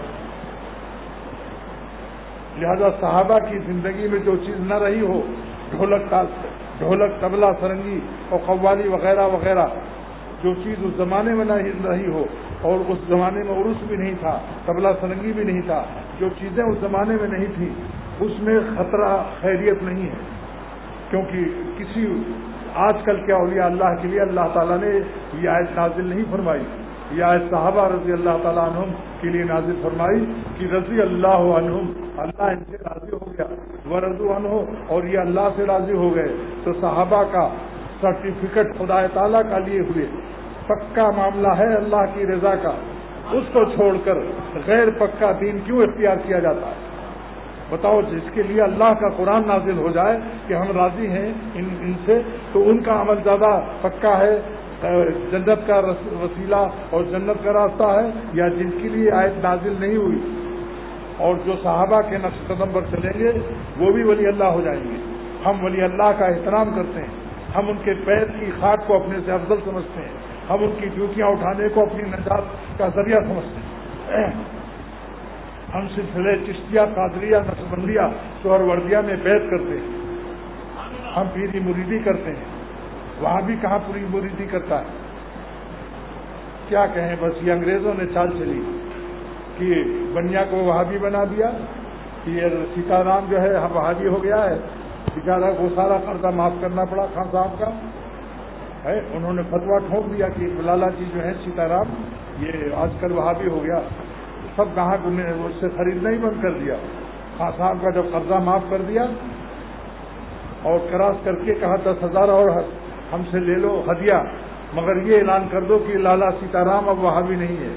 [SPEAKER 2] لہذا صحابہ کی زندگی میں جو چیز نہ رہی ہو، ڈھولک ڈھولک طبلہ سرنگی اور قوالی وغیرہ وغیرہ، جو چیز اس زمانے میں نہ رہی ہو، اور اس زمانے میں عرس بھی نہیں تھا، طبلہ سرنگی بھی نہیں تھا، جو چیزیں اس زمانے میں نہیں تھی اس میں خطرہ خیریت نہیں ہے. کیونکہ کسی آج کل کے اولیاء اللہ کے لیے اللہ تعالیٰ نے یہ آیت نازل نہیں فرمائی. یہ آیت صحابہ رضی اللہ تعالیٰ عنہم کے لیے نازل فرمائی کہ رضی اللہ عنہم، اللہ ان سے راضی ہو گیا، ورضو عنہ، اور یہ اللہ سے راضی ہو گئے. تو صحابہ کا سرٹیفکیٹ خدا تعالیٰ کا لیے ہوئے پکا معاملہ ہے اللہ کی رضا کا، اس کو چھوڑ کر غیر پکا دین کیوں اختیار کیا جاتا ہے؟ بتاؤ. جس کے لیے اللہ کا قرآن نازل ہو جائے کہ ہم راضی ہیں ان ان سے، تو ان کا عمل زیادہ پکا ہے، جنت کا وسیلہ اور جنت کا راستہ ہے، یا جن کے لیے آیت نازل نہیں ہوئی اور جو صحابہ کے نقش قدم پر چلیں گے وہ بھی ولی اللہ ہو جائیں گے. ہم ولی اللہ کا احترام کرتے ہیں، ہم ان کے پیر کی خاک کو اپنے سے افضل سمجھتے ہیں، ہم ان کی جوتیاں اٹھانے کو اپنی نجات کا ذریعہ سمجھتے ہیں. ہم سلسلے چشتیہ قادریہ نقشبندیہ سہروردیہ میں بیعت کرتے ہیں، ہم پیری مریدی کرتے ہیں. وہاں بھی کہاں پوری مریدی کرتا ہے؟ کیا کہیں، بس یہ انگریزوں نے چال چلی کہ بنیا کو وہابی بنا دیا کہ یہ سیتارام جو ہے وہابی ہو گیا ہے. بیچارہ کو سارا قرضہ معاف کرنا پڑا خان صاحب کا ہے. انہوں نے فتویٰ ٹھوک دیا کہ لالا جی جو ہے سیتارام یہ آج کل وہابی ہو گیا. سب گاہک نے اس سے خریدنا ہی بند کر دیا. خان صاحب کا جب قرضہ معاف کر دیا اور کراس کر کے کہا دس ہزار اور ہم سے لے لو ہدیہ، مگر یہ اعلان کر دو کہ لالا سیتارام اب وہابی نہیں ہے.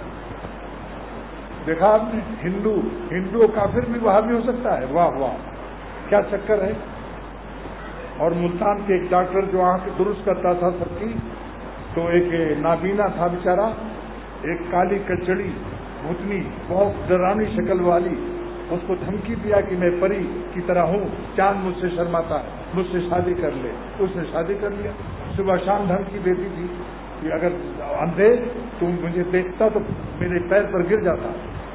[SPEAKER 2] دیکھا آپ نے، ہندو ہندو کافر بھی وہابی ہو سکتا ہے. واہ واہ کیا چکر ہے. اور ملتان کے ایک ڈاکٹر جو آنکھ درست کرتا تھا سب کی، تو ایک نابینا تھا بیچارہ، ایک کالی کچڑی بھوتنی بہت ڈرانی شکل والی، اس کو دھمکی دیا کہ میں پری کی طرح ہوں، چاند مجھ سے شرماتا ہے، مجھ سے شادی کر لے. اس نے شادی کر لیا. صبح شام دھمکی دیتی تھی کہ اگر اندھے تم مجھے دیکھتا تو میرے پیر پر گر جاتا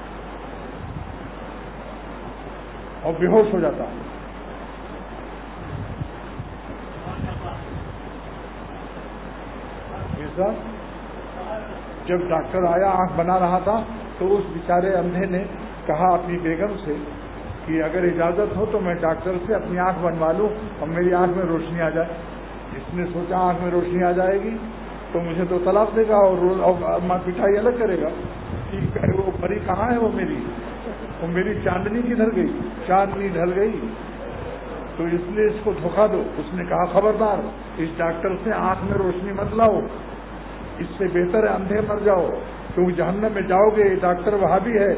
[SPEAKER 2] اور بے ہوش ہو جاتا. جب ڈاکٹر آیا آنکھ بنا رہا تھا تو اس بیچارے اندھے نے کہا اپنی بیگم سے کہ اگر اجازت ہو تو میں ڈاکٹر سے اپنی آنکھ بنوا لوں اور میری آنکھ میں روشنی آ جائے. اس نے سوچا آنکھ میں روشنی آ جائے گی تو مجھے تو طلاق دے گا اور ماں پٹائی الگ کرے گا. وہ پری کہاں ہے وہ میری وہ میری چاندنی کدھر گئی؟ چاندنی ڈھل گئی. تو اس لیے اس کو دھوکہ دو. اس نے کہا خبردار اس ڈاکٹر سے آنکھ میں روشنی مت لاؤ، اس سے بہتر ہے اندھے مر جاؤ، کیونکہ جہنم میں جاؤ گے. ڈاکٹر وہابی ہے.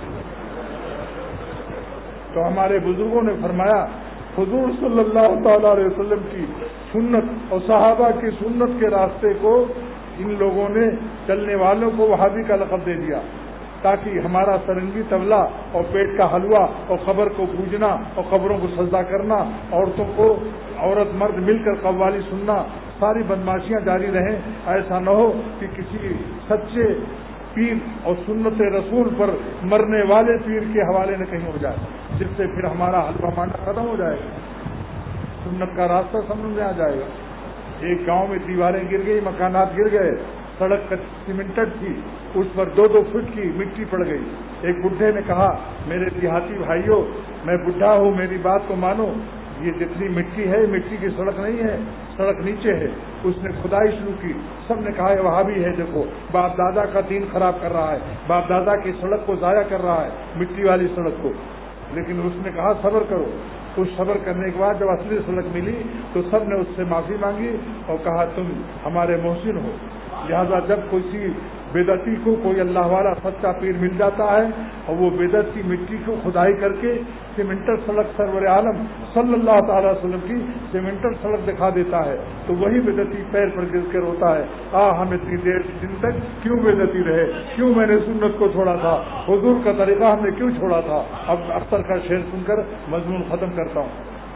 [SPEAKER 2] تو ہمارے بزرگوں نے فرمایا حضور صلی اللہ تعالی علیہ وسلم کی سنت اور صحابہ کی سنت کے راستے کو ان لوگوں نے چلنے والوں کو وہابی کا لقب دے دیا. تاکہ ہمارا سرنگی طبلہ اور پیٹ کا حلوہ اور قبر کو پوجنا اور قبروں کو سجدہ کرنا، عورتوں کو عورت مرد مل کر قوالی سننا، ساری بدماشیاں جاری رہیں۔ ایسا نہ ہو کہ کسی سچے پیر اور سنت رسول پر مرنے والے پیر کے حوالے نہ کہیں ہو جائے، جس سے پھر ہمارا حلوہ ماننا ختم ہو جائے گا، سنت کا راستہ سمجھ میں آ جائے گا۔ ایک گاؤں میں دیواریں گر گئی، مکانات گر گئے، سڑک سیمنٹڈ تھی، اس پر دو دو فٹ کی مٹی پڑ گئی۔ ایک بڈھے نے کہا، میرے دیہاتی بھائیوں، میں بڈھا ہوں، میری بات کو مانو، یہ جتنی مٹی ہے مٹی کی سڑک نہیں ہے، سڑک نیچے ہے۔ اس نے کھدائی شروع کی، سب نے کہا یہ وہابی ہے، دیکھو باپ دادا کا دین خراب کر رہا ہے، باپ دادا کی سڑک کو ضائع کر رہا ہے، مٹی والی سڑک کو۔ لیکن اس نے کہا صبر کرو۔ کچھ صبر کرنے کے بعد جب اصلی سڑک ملی تو سب نے اس سے معافی مانگی اور کہا تم ہمارے محسن ہو۔ لہذا جب کسی بدعتی کو کوئی اللہ والا سچا پیر مل جاتا ہے اور وہ بدعت کی مٹی کو کھدائی کر کے سیمنٹر سڑک سرور عالم صلی اللہ تعالی وسلم کی سیمنٹر سڑک دکھا دیتا ہے تو وہی بدعتی پیر پر گر کر ہوتا ہے، آ ہم اتنی دیر دن تک کیوں بدعتی رہے، کیوں میں نے سنت کو چھوڑا تھا، حضور کا طریقہ ہم نے کیوں چھوڑا تھا۔ اب اختر کا شعر سن کر مضمون ختم کرتا ہوں۔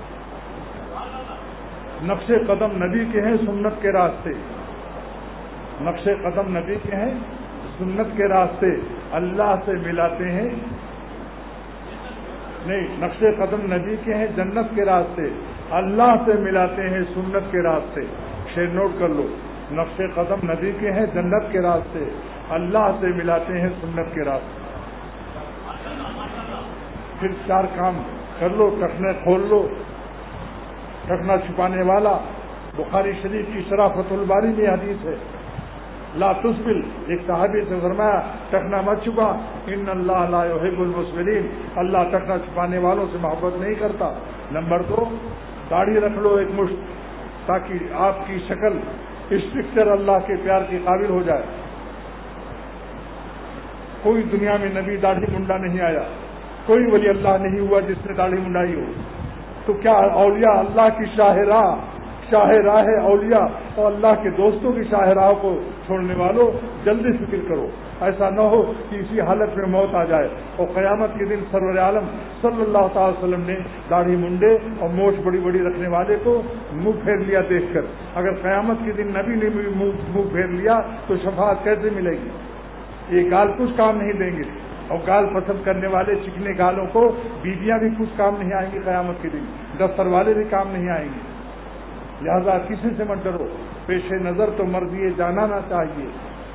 [SPEAKER 2] نقش قدم نبی کے ہیں سنت کے راستے، نقش قدم نبی کے ہیں سنت کے راستے، اللہ سے ملاتے ہیں، نہیں، نقش قدم نبی کے ہیں جنت کے راستے، اللہ سے ملاتے ہیں سنت کے راستے۔ شعر نوٹ کر لو، نقش قدم نبی کے ہیں جنت کے راستے، اللہ سے ملاتے ہیں سنت کے راستے۔ پھر چار کام کر لو، ٹخنے کھول لو، ٹخنا چھپانے والا، بخاری شریف کی شرافت الباری میں حدیث ہے، لا تسبل، ایک صحابی سے فرمایا ٹخنا مت چھپا، ان اللہ لا یحب المسبلین، اللہ ٹخنا چھپانے والوں سے محبت نہیں کرتا۔ نمبر دو، داڑھی رکھ لو ایک مشت تاکہ آپ کی شکل اسٹرکچر اللہ کے پیار کے قابل ہو جائے۔ کوئی دنیا میں نبی داڑھی منڈا نہیں آیا، کوئی ولی اللہ نہیں ہوا جس نے داڑھی منڈائی ہو، تو کیا اولیاء اللہ کی شاہراہ شاہ راہ اولیاء اور اللہ کے دوستوں کی شاہراہ کو چھوڑنے والوں جلدی فکر کرو، ایسا نہ ہو کہ اسی حالت میں موت آ جائے اور قیامت کے دن سرور عالم صلی اللہ تعالی وسلم نے داڑھی منڈے اور موچھ بڑی بڑی رکھنے والے کو منہ پھیر لیا دیکھ کر، اگر قیامت کے دن نبی نے منہ پھیر لیا تو شفاعت کیسے ملے گی؟ یہ گال کچھ کام نہیں دیں گے، اور گال پسند کرنے والے چکنے گالوں کو بیویاں بھی کچھ کام نہیں آئیں گی، قیامت کے دن دفتر والے بھی کام نہیں آئیں گے۔ لہذا کسی سے مت ڈرو، پیش نظر تو مرضی جانا نہ چاہیے،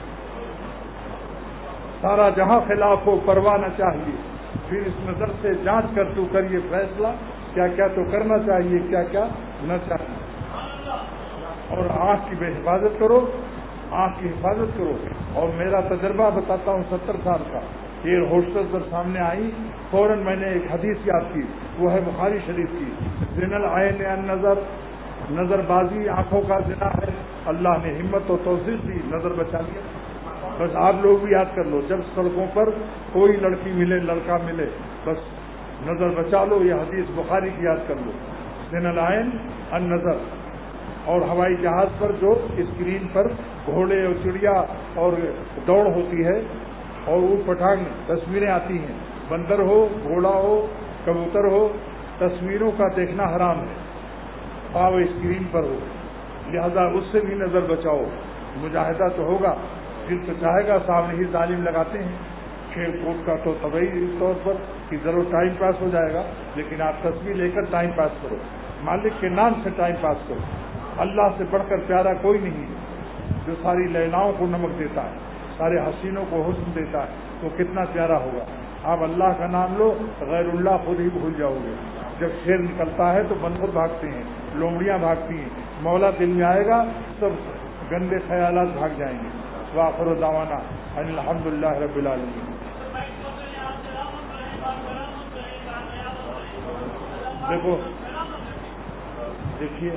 [SPEAKER 2] سارا جہاں خلاف ہو پرواہ نہ چاہیے، پھر اس نظر سے جانچ کر تو کر یہ فیصلہ کیا کیا تو کرنا چاہیے، کیا کیا نہ چاہیے۔ اور آنکھ کی بے حفاظت کرو، آنکھ کی حفاظت کرو۔ اور میرا تجربہ بتاتا ہوں ستر سال کا، ایئر ہوسٹس جب سامنے آئی فوراً میں نے ایک حدیث یاد کی، وہ ہے بخاری شریف کی، زنا العین النظر، نظر بازی آنکھوں کا زنا ہے، اللہ نے ہمت و توفیق دی، نظر بچا لیا۔ بس آپ لوگ بھی یاد کر لو، جب سڑکوں پر کوئی لڑکی ملے لڑکا ملے بس نظر بچا لو، یہ حدیث بخاری کی یاد کر لو، زنا العین النظر۔ اور ہوائی جہاز پر جو اسکرین پر گھوڑے اور چڑیا اور دوڑ ہوتی ہے اور وہ پٹھان تصویریں آتی ہیں، بندر ہو، گھوڑا ہو، کبوتر ہو، تصویروں کا دیکھنا حرام ہے، اور اسکرین پر ہو، لہذا اس سے بھی نظر بچاؤ۔ مجاہدہ تو ہوگا، دل تو چاہے گا سامنے ہی ظالم لگاتے ہیں، کھیل کود کا تو طبعی طور پر کہ ضرور ٹائم پاس ہو جائے گا، لیکن آپ تصویر لے کر ٹائم پاس کرو، مالک کے نام سے ٹائم پاس کرو۔ اللہ سے بڑھ کر پیارا کوئی نہیں، جو ساری لیلاؤں کو نمک دیتا ہے، سارے حسینوں کو حسن دیتا ہے، وہ کتنا پیارا ہوگا۔ آپ اللہ کا نام لو، غیر اللہ خود ہی بھول جاؤ گے۔ جب شیر نکلتا ہے تو بندر بھاگتے ہیں، لومڑیاں بھاگتی ہیں، مولا دل میں آئے گا سب گندے خیالات بھاگ جائیں گے۔ وآخر دعوانا ان الحمد للہ رب العالمین۔ دیکھو دیکھیے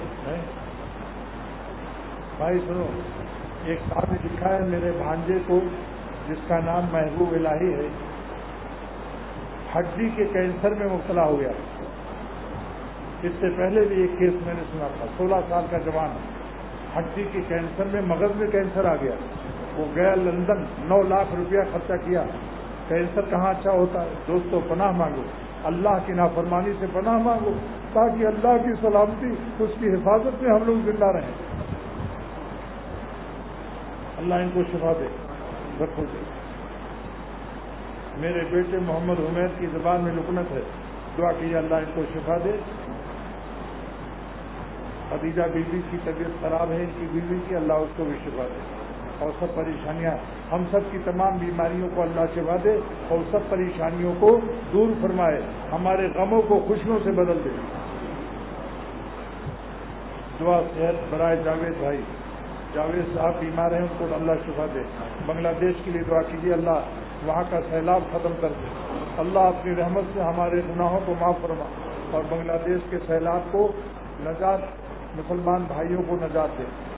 [SPEAKER 2] بھائی سنو، ایک صاحب نے لکھا ہے میرے بھانجے کو جس کا نام محبوب الہی ہے، ہڈی کے کینسر میں مبتلا ہو گیا۔ اس سے پہلے بھی ایک کیس میں نے سنا تھا، سولہ سال کا جوان ہڈی کے کینسر میں، مغز میں کینسر آ گیا، وہ گیا لندن، نو لاکھ روپیہ خرچہ کیا، کینسر کہاں اچھا ہوتا ہے؟ دوستو پناہ مانگو، اللہ کی نافرمانی سے پناہ مانگو تاکہ اللہ کی سلامتی، اس کی حفاظت میں ہم لوگ زندہ رہیں۔ اللہ ان کو شفا دے، رکھو دے۔ میرے بیٹے محمد حمید کی زبان میں لکنت ہے، دعا کیجیے اللہ ان کو شفا دے۔ خدیجہ بیوی کی طبیعت خراب ہے، ان کی بیوی کی، اللہ اس کو بھی شفا دے، اور سب پریشانیاں، ہم سب کی تمام بیماریوں کو اللہ شفا دے اور سب پریشانیوں کو دور فرمائے، ہمارے غموں کو خوشیوں سے بدل دے۔ دعا صحت برائے جاوید بھائی، جاوید صاحب بیمار ہیں، ان کو اللہ شفا دے۔ بنگلہ دیش کے لیے دعا کیجیے، اللہ وہاں کا سیلاب ختم کر دے، اللہ اپنی رحمت سے ہمارے گناہوں کو معاف فرما اور بنگلہ دیش کے سیلاب کو نجات، مسلمان بھائیوں کو نجات دے۔